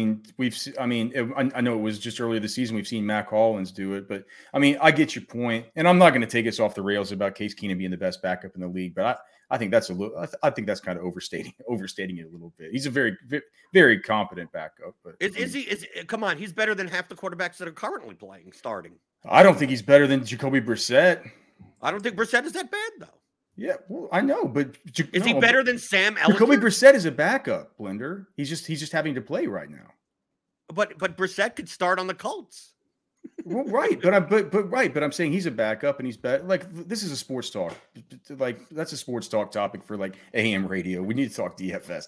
I know it was just earlier this season. We've seen Mac Hollins do it, but I get your point, and I'm not going to take us off the rails about Case Keenum being the best backup in the league, but I think that's kind of overstating it a little bit. He's a very, very competent backup, but come on, he's better than half the quarterbacks that are currently playing starting. I don't think he's better than Jacoby Brissett. I don't think Brissett is that bad though. Yeah, well, I know, but is he better than Sam Ellinger? Jacoby Brissett is a backup, Blender. He's just having to play right now. But Brissett could start on the Colts. Well, right, but I'm saying he's a backup and he's better. This is a sports talk. That's a sports talk topic for AM radio. We need to talk DFS.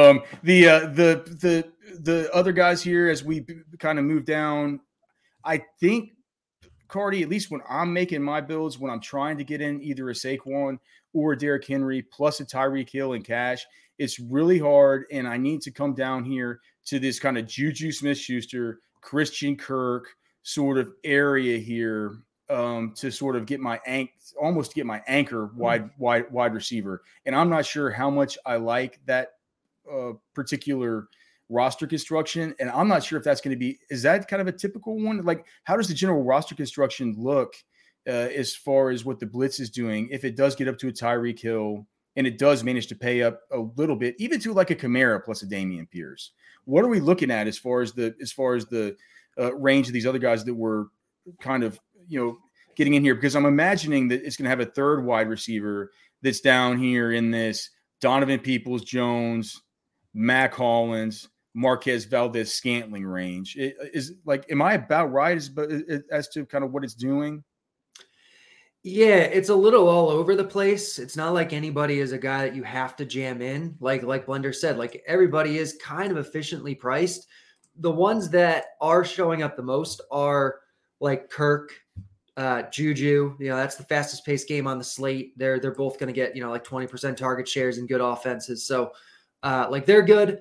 The other guys here as we kind of move down, I think Cardi, at least when I'm making my builds, when I'm trying to get in either a Saquon or Derrick Henry plus a Tyreek Hill in cash, it's really hard. And I need to come down here to this kind of Juju Smith-Schuster, Christian Kirk sort of area here to sort of get my anchor wide receiver. And I'm not sure how much I like that particular roster construction. And I'm not sure if that's going to be, is that kind of a typical one? Like, how does the general roster construction look as far as what the blitz is doing? If it does get up to a Tyreek Hill and it does manage to pay up a little bit, even to like a Kamara plus a Dameon Pierce, what are we looking at as far as the range of these other guys that were kind of, getting in here? Because I'm imagining that it's going to have a third wide receiver that's down here in this Donovan Peoples-Jones, Mac Hollins, Marquez Valdez-Scantling range. Am I about right as to kind of what it's doing? Yeah, it's a little all over the place. It's not like anybody is a guy that you have to jam in. Like Blender said, like everybody is kind of efficiently priced. The ones that are showing up the most are like Kirk, Juju. That's the fastest paced game on the slate. They're both going to get, like 20% target shares and good offenses. So they're good.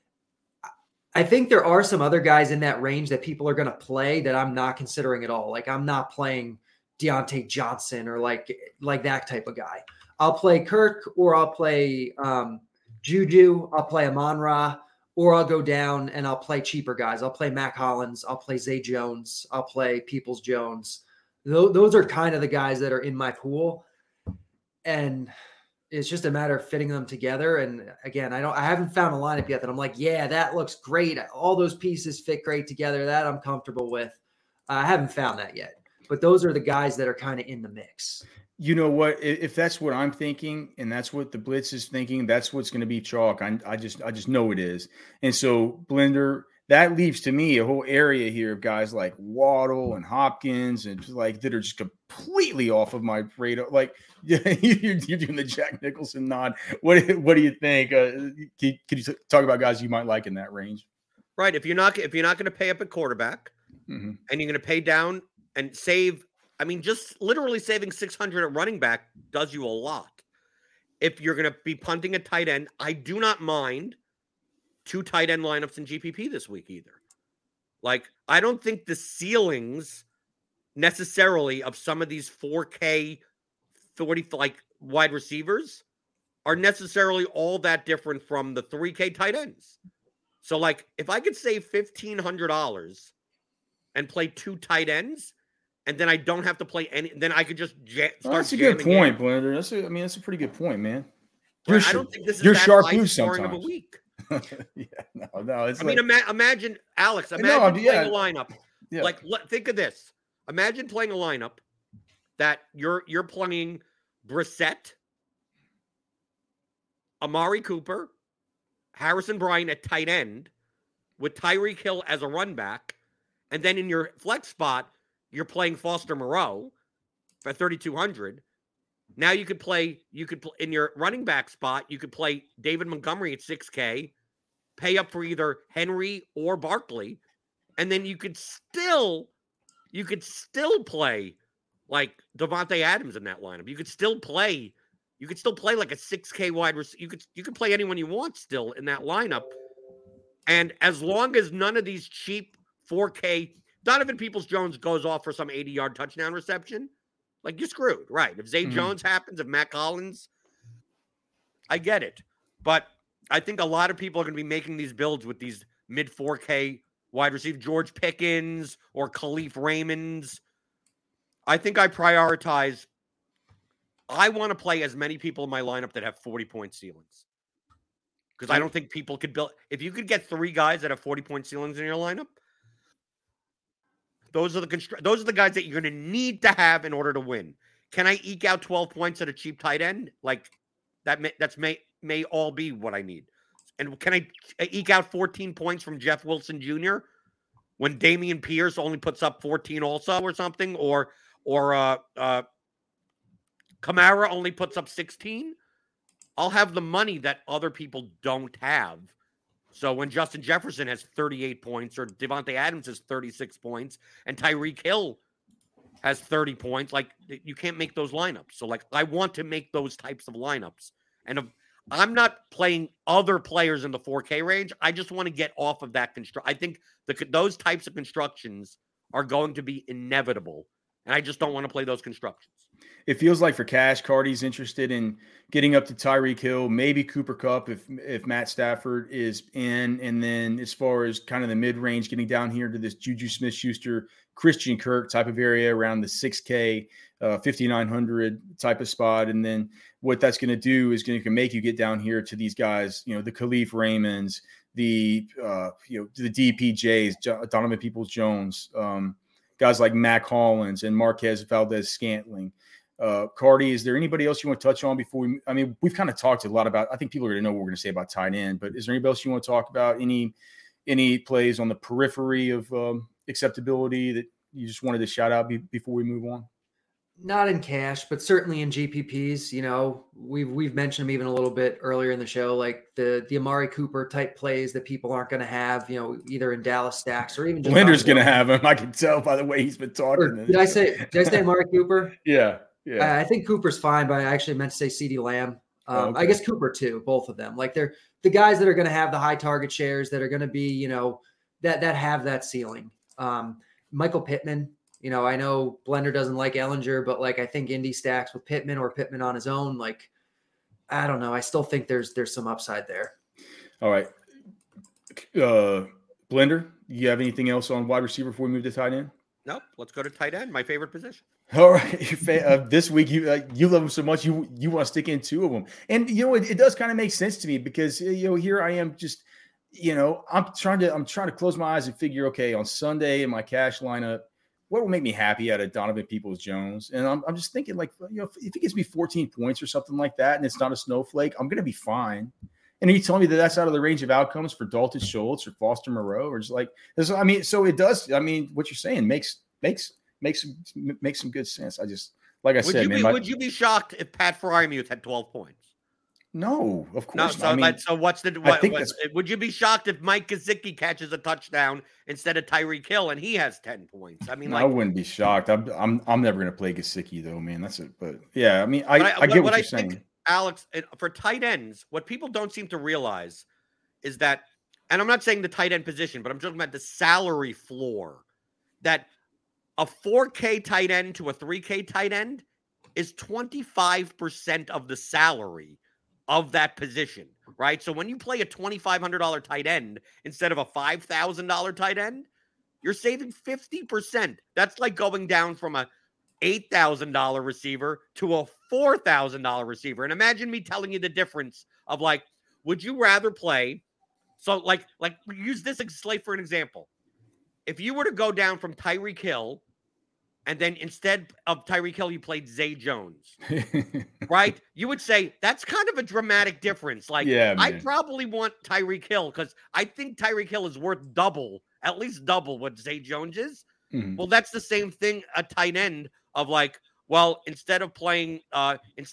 I think there are some other guys in that range that people are going to play that I'm not considering at all. Like I'm not playing Deontay Johnson or like that type of guy. I'll play Kirk or I'll play Juju. I'll play Amon-Ra, or I'll go down and I'll play cheaper guys. I'll play Mac Hollins. I'll play Zay Jones. I'll play Peoples-Jones. Those are kind of the guys that are in my pool. And it's just a matter of fitting them together. And again, I haven't found a lineup yet that I'm like, yeah, that looks great. All those pieces fit great together. That I'm comfortable with. I haven't found that yet, but those are the guys that are kind of in the mix. You know what? If that's what I'm thinking, and that's what the Blitz is thinking, that's what's going to be chalk. I just know it is. And so, Blender, that leaves to me a whole area here of guys like Waddle and Hopkins and like that are just completely off of my radar. Like you're doing the Jack Nicholson nod. What do you think? Can you talk about guys you might like in that range? Right. If you're not going to pay up at quarterback, mm-hmm. and you're going to pay down and save. I mean, just literally saving 600 at running back does you a lot. If you're going to be punting a tight end, I do not mind 2 tight end lineups in GPP this week either. Like, I don't think the ceilings necessarily of some of these 4K 40 wide receivers are necessarily all that different from the 3K tight ends. So, like, if I could save $1,500 and play 2 tight ends, and then I don't have to play any. Then I could just start. That's a good point, Blender. That's a pretty good point, man. I don't think this is you're that sharp high loose scoring sometimes. of a week. No. It's imagine Alex. Imagine playing a lineup. Yeah. Like, think of this. Imagine playing a lineup that you're playing Brissett, Amari Cooper, Harrison Bryant at tight end, with Tyreek Hill as a run back, and then in your flex spot, you're playing Foster Moreau for 3,200. Now you could play in your running back spot, you could play David Montgomery at 6K, pay up for either Henry or Barkley, and then you could still play like Devontae Adams in that lineup. You could still play like a 6K wide receiver. You could play anyone you want still in that lineup. And as long as none of these cheap 4K Donovan Peoples-Jones goes off for some 80-yard touchdown reception, like, you're screwed, right? If Zay Jones happens, if Mac Hollins, I get it. But I think a lot of people are going to be making these builds with these mid-4K wide receiver, George Pickens or Khalif Raymonds. I think I prioritize, I want to play as many people in my lineup that have 40-point ceilings. Because I don't think people could build, if you could get 3 guys that have 40-point ceilings in your lineup, those are the guys that you're going to need to have in order to win. Can I eke out 12 points at a cheap tight end? Like, that's may all be what I need. And can I eke out 14 points from Jeff Wilson Jr. when Dameon Pierce only puts up 14 also or something, or Kamara only puts up 16? I'll have the money that other people don't have. So when Justin Jefferson has 38 points or Devontae Adams has 36 points and Tyreek Hill has 30 points. Like, you can't make those lineups. So, like, I want to make those types of lineups. And I'm not playing other players in the 4K range. I just want to get off of that construct. I think those types of constructions are going to be inevitable. And I just don't want to play those constructions. It feels like for cash, Cardi's interested in getting up to Tyreek Hill, maybe Cooper Kupp if Matt Stafford is in. And then as far as kind of the mid-range, getting down here to this Juju Smith-Schuster, Christian Kirk type of area around the 6K, 5,900 type of spot. And then what that's going to do is going to make you get down here to these guys, you know, the Khalif Raymonds, the DPJs, Donovan Peoples-Jones, guys like Mac Hollins and Marquez Valdez-Scantling. Cardi, is there anybody else you want to touch on before we've kind of talked a lot about, I think people are going to know what we're going to say about tight end, but is there anybody else you want to talk about? Any plays on the periphery of acceptability that you just wanted to shout out before we move on? Not in cash, but certainly in GPPs. You know, we've mentioned them even a little bit earlier in the show, like the Amari Cooper type plays that people aren't going to have, you know, either in Dallas stacks or even just Blender's going to have him. I can tell by the way he's been talking. Did I say Amari Cooper? Yeah. I think Cooper's fine, but I actually meant to say CeeDee Lamb. Okay. I guess Cooper too, both of them. Like they're the guys that are going to have the high target shares, that are going to be, you know, that have that ceiling. Michael Pittman, you know, I know Blender doesn't like Ellinger, but like I think Indy stacks with Pittman or Pittman on his own. Like, I don't know. I still think there's some upside there. All right. Blender, you have anything else on wide receiver before we move to tight end? Nope. Let's go to tight end, my favorite position. All right. This week, you love them so much, you want to stick in two of them. And, you know, it does kind of make sense to me because, you know, here I am just, you know, I'm trying to close my eyes and figure, okay, on Sunday in my cash lineup, what will make me happy out of Donovan Peoples-Jones? And I'm just thinking, like, you know, if he gives me 14 points or something like that and it's not a snowflake, I'm going to be fine. And are you telling me that that's out of the range of outcomes for Dalton Schultz or Foster Moreau? Or just like, I mean, so it does. I mean, what you're saying makes some good sense. I just, like I said, would you be shocked if Pat Freiermuth had 12 points? No, of course. No, so would you be shocked if Mike Gesicki catches a touchdown instead of Tyreek Hill and he has 10 points? I mean, I wouldn't be shocked. I'm never going to play Gesicki though, man. That's it. But yeah, I mean, I get what you're saying. Alex, for tight ends, what people don't seem to realize is that, and I'm not saying the tight end position, but I'm talking about the salary floor, that a 4K tight end to a 3K tight end is 25% of the salary of that position, right? So when you play a $2,500 tight end instead of a $5,000 tight end, you're saving 50%. That's like going down from a $8,000 receiver to a $4,000 receiver. And imagine me telling you the difference of, like, would you rather play? So like use this slate for an example. If you were to go down from Tyreek Hill and then instead of Tyreek Hill, you played Zay Jones, right? You would say that's kind of a dramatic difference. Like, yeah, I probably want Tyreek Hill because I think Tyreek Hill is worth at least double what Zay Jones is. Mm-hmm. Well, that's the same thing, a tight end of, like, well, instead of playing, let's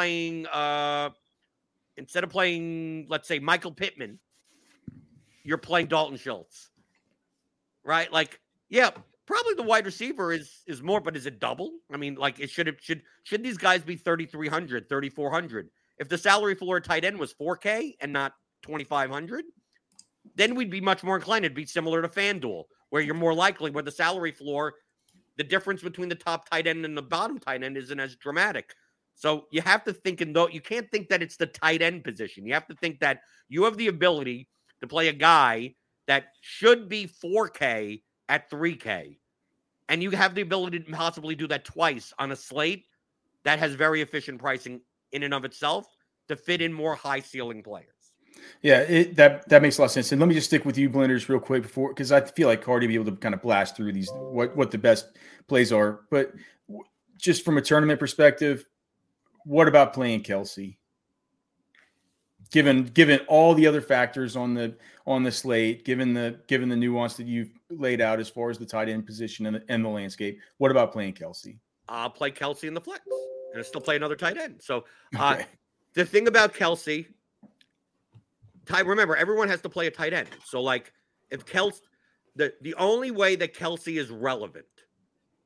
say Michael Pittman, you're playing Dalton Schultz, right? Like, yeah, probably the wide receiver is more, but is it double? I mean, like, it should these guys be 3,300, 3,400? If the salary floor tight end was 4K and not 2,500, then we'd be much more inclined. It'd be similar to FanDuel, where you're more likely, where the salary floor, the difference between the top tight end and the bottom tight end isn't as dramatic. So you have to think, you can't think that it's the tight end position. You have to think that you have the ability to play a guy that should be 4K at 3K. And you have the ability to possibly do that twice on a slate that has very efficient pricing in and of itself to fit in more high ceiling players. Yeah, that makes a lot of sense. And let me just stick with you, Blenders, real quick because I feel like Cardi will be able to kind of blast through these, what the best plays are. But just from a tournament perspective, what about playing Kelsey? Given all the other factors on the slate, given the nuance that you've laid out as far as the tight end position and the landscape, what about playing Kelsey? I'll play Kelsey in the flex and I'll still play another tight end. So okay. The thing about Kelsey, remember, everyone has to play a tight end. So, like, if Kelsey, the only way that Kelsey is relevant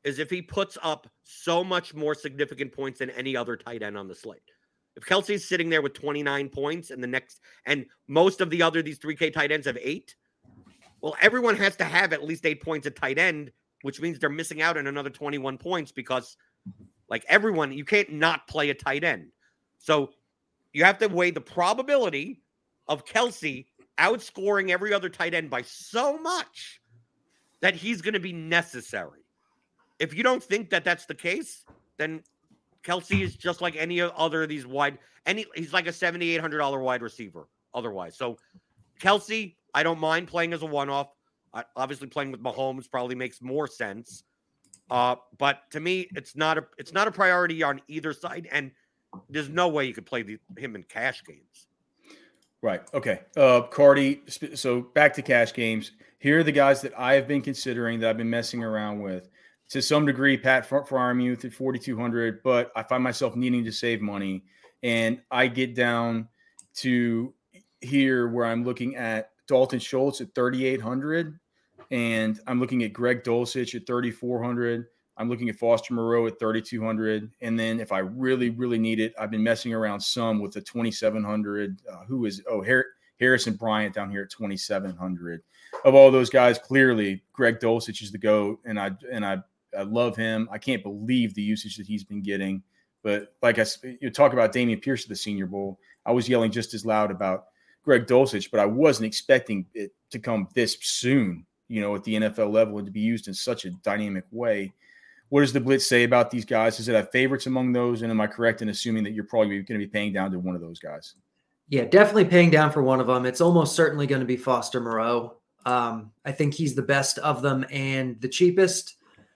is if he puts up so much more significant points than any other tight end on the slate. If Kelsey's sitting there with 29 points and most of these 3K tight ends have 8, well, everyone has to have at least 8 points at tight end, which means they're missing out on another 21 points because, like everyone, you can't not play a tight end. So you have to weigh the probability of Kelsey outscoring every other tight end by so much that he's going to be necessary. If you don't think that that's the case, then Kelsey is just like any other of these he's like a $7,800 wide receiver otherwise. So Kelsey, I don't mind playing as a one-off. Obviously playing with Mahomes probably makes more sense. But to me, it's not a priority on either side. And there's no way you could play him in cash games. Right. Okay. Cardi, so back to cash games. Here are the guys that I have been considering that I've been messing around with. To some degree, Pat Freiermuth at 4,200, but I find myself needing to save money. And I get down to here where I'm looking at Dalton Schultz at 3,800, and I'm looking at Greg Dulcich at 3,400. I'm looking at Foster Moreau at 3,200. And then if I really, really need it, I've been messing around some with the 2,700. Harrison Bryant down here at 2,700. Of all those guys, clearly Greg Dulcich is the GOAT, and I love him. I can't believe the usage that he's been getting. But like you talk about Dameon Pierce at the Senior Bowl, I was yelling just as loud about Greg Dulcich, but I wasn't expecting it to come this soon, at the NFL level and to be used in such a dynamic way. What does the Blitz say about these guys? Does it have favorites among those? And am I correct in assuming that you're probably going to be paying down to one of those guys? Yeah, definitely paying down for one of them. It's almost certainly going to be Foster Moreau. I think he's the best of them and the cheapest.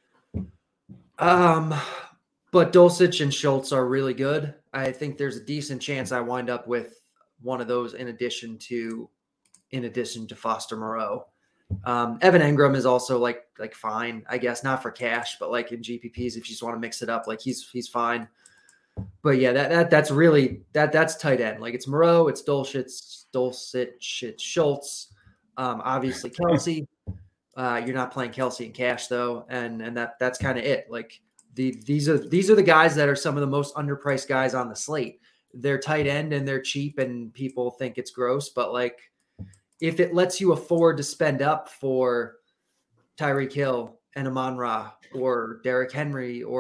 But Dulcich and Schultz are really good. I think there's a decent chance I wind up with one of those in addition to Foster Moreau. Evan Engram is also like fine, I guess, not for cash, but like in GPPs, if you just want to mix it up, like he's fine. But yeah, that's really that's tight end. Like it's Moreau, it's Dulcich, it's Schultz. Obviously Kelsey. You're not playing Kelsey in cash though, and that's kind of it. Like these are the guys that are some of the most underpriced guys on the slate. They're tight end and they're cheap, and people think it's gross, but like if it lets you afford to spend up for Tyreek Hill and Amon-Ra or Derrick Henry or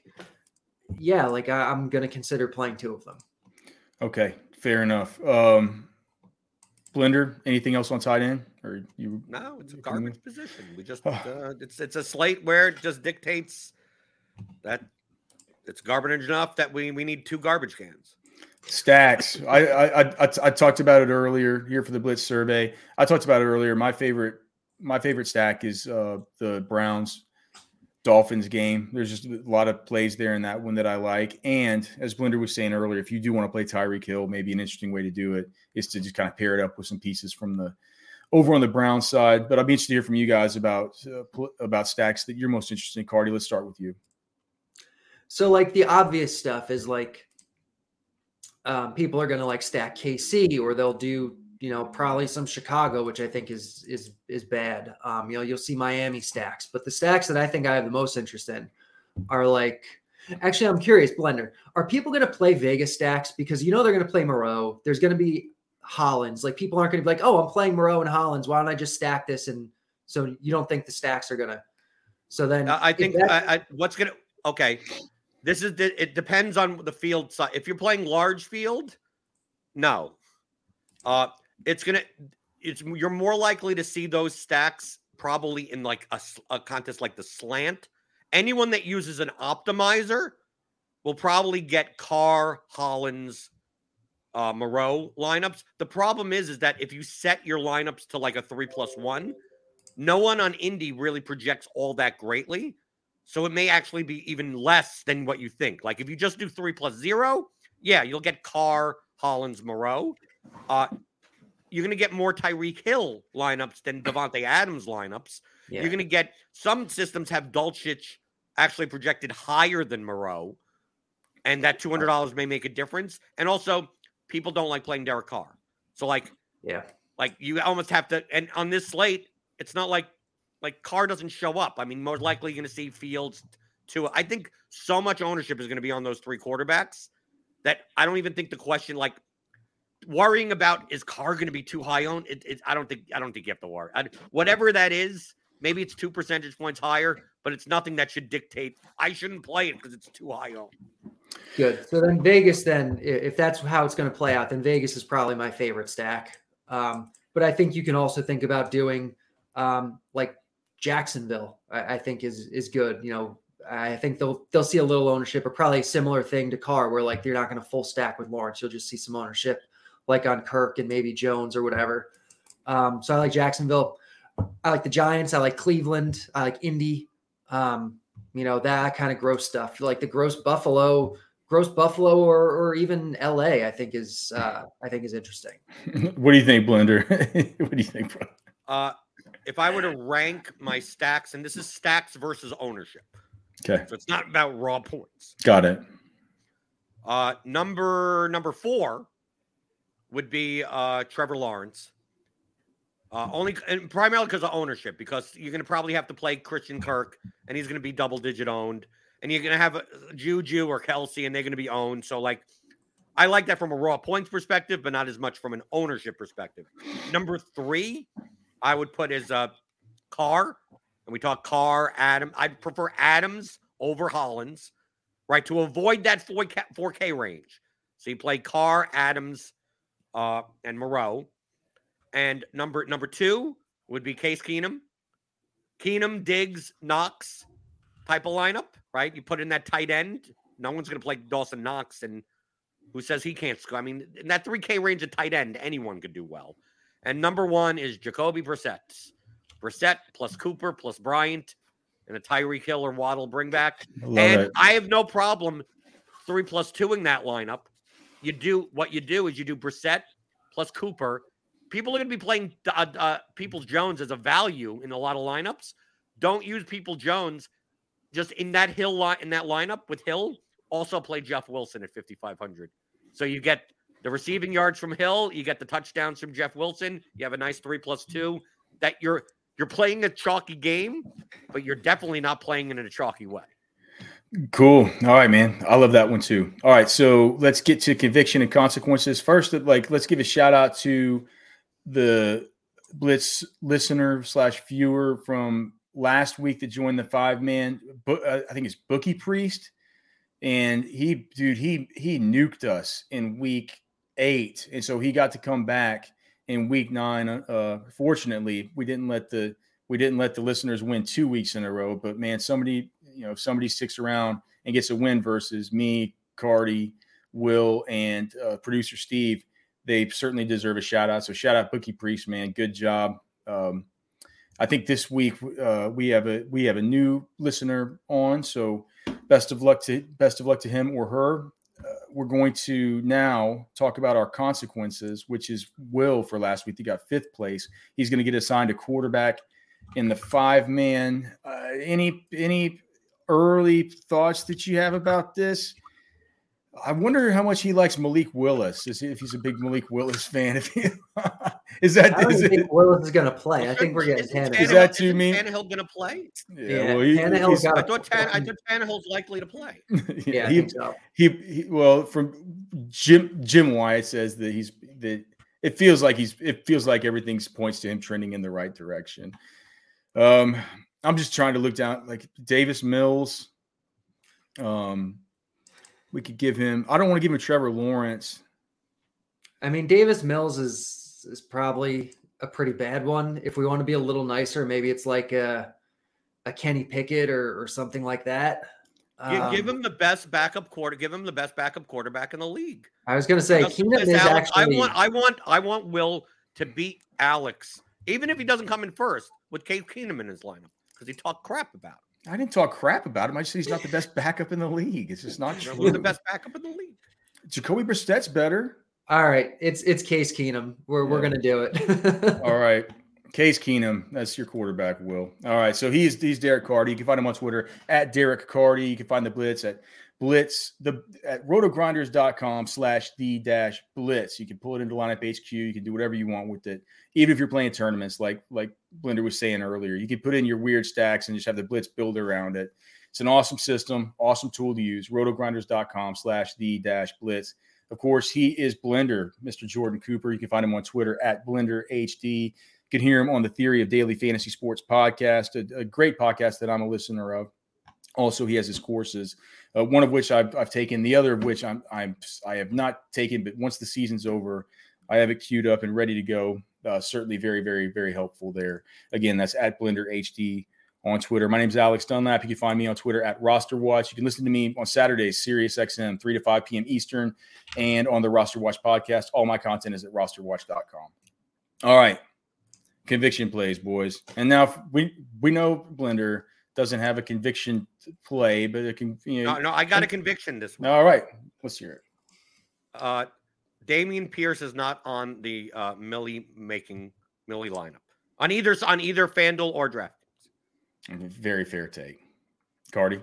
I'm going to consider playing two of them. Okay, fair enough. Blender, anything else on tight end? Or you? No, it's a garbage position. We just it's a slate where it just dictates that it's garbage enough that we need 2 garbage cans. Stacks. I talked about it earlier here for the Blitz survey. I talked about it earlier. My favorite stack is the Browns Dolphins game. There's just a lot of plays there in that one that I like. And as Blender was saying earlier, if you do want to play Tyreek Hill, maybe an interesting way to do it is to just kind of pair it up with some pieces from the over on the Browns side. But I'd be interested to hear from you guys about stacks that you're most interested in. Cardi, let's start with you. So like the obvious stuff is like people are going to like stack KC, or they'll do, probably some Chicago, which I think is bad. You'll see Miami stacks, but the stacks that I think I have the most interest in are like, actually, I'm curious, Blender, are people going to play Vegas stacks? Because they're going to play Moreau. There's going to be Hollins. Like people aren't going to be like, oh, I'm playing Moreau and Hollins. Why don't I just stack this? And so you don't think the stacks are going to, so then I think okay. It depends on the field size. If you're playing large field, no. You're more likely to see those stacks probably in like a contest like the slant. Anyone that uses an optimizer will probably get Carr, Hollins, Moreau lineups. The problem is that if you set your lineups to like a 3+1, no one on Indy really projects all that greatly. So it may actually be even less than what you think. Like if you just do 3+0, yeah, you'll get Carr, Hollins, Moreau. You're going to get more Tyreek Hill lineups than Devontae Adams lineups. Yeah. You're going to get some systems have Dulcich actually projected higher than Moreau, and that $200 may make a difference. And also, people don't like playing Derek Carr. So like you almost have to. And on this slate, it's not like like Carr doesn't show up. I mean, most likely you're going to see Fields too. I think so much ownership is going to be on those 3 quarterbacks that I don't even think the question, like worrying about, is Carr going to be too high owned? I don't think you have to worry. Whatever that is, maybe it's 2 percentage points higher, but it's nothing that should dictate I shouldn't play it because it's too high owned. Good. So then Vegas, then if that's how it's going to play out, then Vegas is probably my favorite stack. But I think you can also think about doing like Jacksonville. I think is good. You know, I think they'll see a little ownership, or probably a similar thing to Carr, where like you're not going to full stack with Lawrence. You'll just see some ownership, like on Kirk and maybe Jones or whatever. So I like Jacksonville. I like the Giants. I like Cleveland. I like Indy. You know, that kind of gross stuff, like the gross Buffalo, or even LA. I think is interesting. What do you think, Blender? What do you think, bro? If I were to rank my stacks, and this is stacks versus ownership. Okay. So it's not about raw points. Got it. Number 4 would be Trevor Lawrence. Only and primarily because of ownership, because you're going to probably have to play Christian Kirk, and he's going to be double-digit owned, and you're going to have Juju or Kelsey, and they're going to be owned. So, like, I like that from a raw points perspective, but not as much from an ownership perspective. Number 3, I would put as Carr, and we talk Carr, Adams. I'd prefer Adams over Hollins, right, to avoid that 4K range. So you play Carr, Adams, and Moreau. And number 2 would be Case Keenum. Keenum, Diggs, Knox type of lineup, right? You put in that tight end. No one's going to play Dawson Knox, and who says he can't score? I mean, in that 3K range of tight end, anyone could do well. And number 1 is Jacoby Brissett. Brissett plus Cooper plus Bryant and a Tyreek Hill or Waddle bring back. I have no problem 3+2ing that lineup. You do Brissett plus Cooper. People are going to be playing Peoples-Jones as a value in a lot of lineups. Don't use Peoples-Jones just in that lineup with Hill. Also play Jeff Wilson at 5,500. So you get the receiving yards from Hill, you get the touchdowns from Jeff Wilson. You have a nice 3+2. That you're playing a chalky game, but you're definitely not playing it in a chalky way. Cool. All right, man. I love that one too. All right, so let's get to conviction and consequences. First, let's give a shout out to the Blitz listener / viewer from last week that joined the 5-man. I think it's Bookie Priest, and he nuked us in week 8, and so he got to come back in week 9. Fortunately, we didn't let the listeners win 2 weeks in a row. But man, if somebody sticks around and gets a win versus me, Cardi, Will, and producer Steve, they certainly deserve a shout out. So shout out Bookie Priest, man. Good job. I think this week we have a new listener on. So best of luck to him or her. We're going to now talk about our consequences, which is Will for last week. He got 5th place. He's going to get assigned a quarterback in the 5-man. Any early thoughts that you have about this? I wonder how much he likes Malik Willis. If he's a big Malik Willis fan. I don't think Willis is going to play. I think we're getting Tannehill. Is that too mean? Tannehill going to play? Yeah, well, I thought Tannehill's likely to play. Yeah, I think so. Well, from Jim Wyatt says that it feels like everything points to him trending in the right direction. I'm just trying to look down, like Davis Mills. We could give him. I don't want to give him Trevor Lawrence. I mean, Davis Mills is probably a pretty bad one. If we want to be a little nicer, maybe it's like a Kenny Pickett or something like that. Give him the best backup Give him the best backup quarterback in the league. I was going to say, Keenum is actually. I want Will to beat Alex, even if he doesn't come in first with Case Keenum in his lineup, because he talked crap about him. I didn't talk crap about him. I just said he's not the best backup in the league. It's just not true. He's the best backup in the league. Jacoby Brissett's better. All right, it's Case Keenum. We're going to do it. All right, Case Keenum. That's your quarterback, Will. All right, so he's Derek Carty. You can find him on Twitter at Derek Carty. You can find the Blitz at Blitz, at rotogrinders.com/the-blitz. You can pull it into Lineup HQ. You can do whatever you want with it. Even if you're playing tournaments, like Blender was saying earlier, you can put in your weird stacks and just have the Blitz build around it. It's an awesome system, awesome tool to use. rotogrinders.com/the-blitz. Of course, he is Blender, Mr. Jordan Cooper. You can find him on Twitter at BlenderHD. You can hear him on the Theory of Daily Fantasy Sports podcast, a great podcast that I'm a listener of. Also, he has his courses, one of which I've taken, the other of which I have not taken. But once the season's over, I have it queued up and ready to go. Certainly, very, very, very helpful there. Again, that's at BlenderHD on Twitter. My name is Alex Dunlap. You can find me on Twitter at Roster Watch. You can listen to me on Saturdays, Sirius XM, 3 to 5 p.m. Eastern, and on the Roster Watch podcast. All my content is at rosterwatch.com. All right. Conviction plays, boys. And now we know Blender doesn't have a conviction play, but it can. No, I got a conviction this week. All right. Let's hear it. Dameon Pierce is not on the Millie lineup on either FanDuel or DraftKings. Very fair take. Cardi?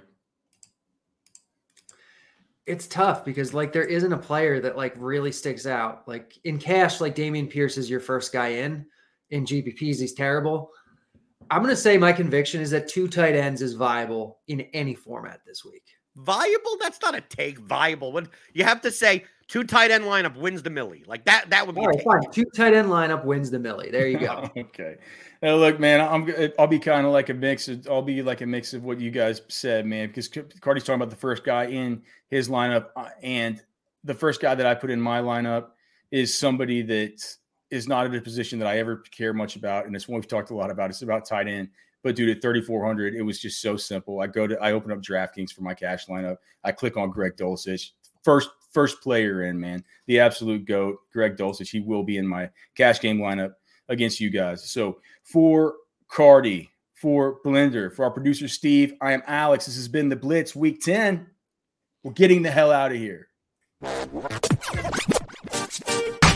It's tough because there isn't a player that really sticks out. In cash, Dameon Pierce is your first guy in GPPs, he's terrible. I'm going to say my conviction is that 2 tight ends is viable in any format this week. Viable? That's not a take. Viable. When you have to say 2 tight end lineup wins the Millie. That would be all right, fine. 2 tight end lineup wins the Millie. There you go. Okay. Now look, man, I'll be kind of like a mix. I'll be like a mix of what you guys said, man, because Cardi's talking about the first guy in his lineup, and the first guy that I put in my lineup is somebody that is not in a position that I ever care much about, and it's one we've talked a lot about. It's about tight end. But dude, at 3,400, it was just so simple. I open up DraftKings for my cash lineup. I click on Greg Dulcich. First player in, man. The absolute GOAT, Greg Dulcich. He will be in my cash game lineup against you guys. So for Cardi, for Blender, for our producer Steve, I am Alex. This has been the Blitz Week 10. We're getting the hell out of here.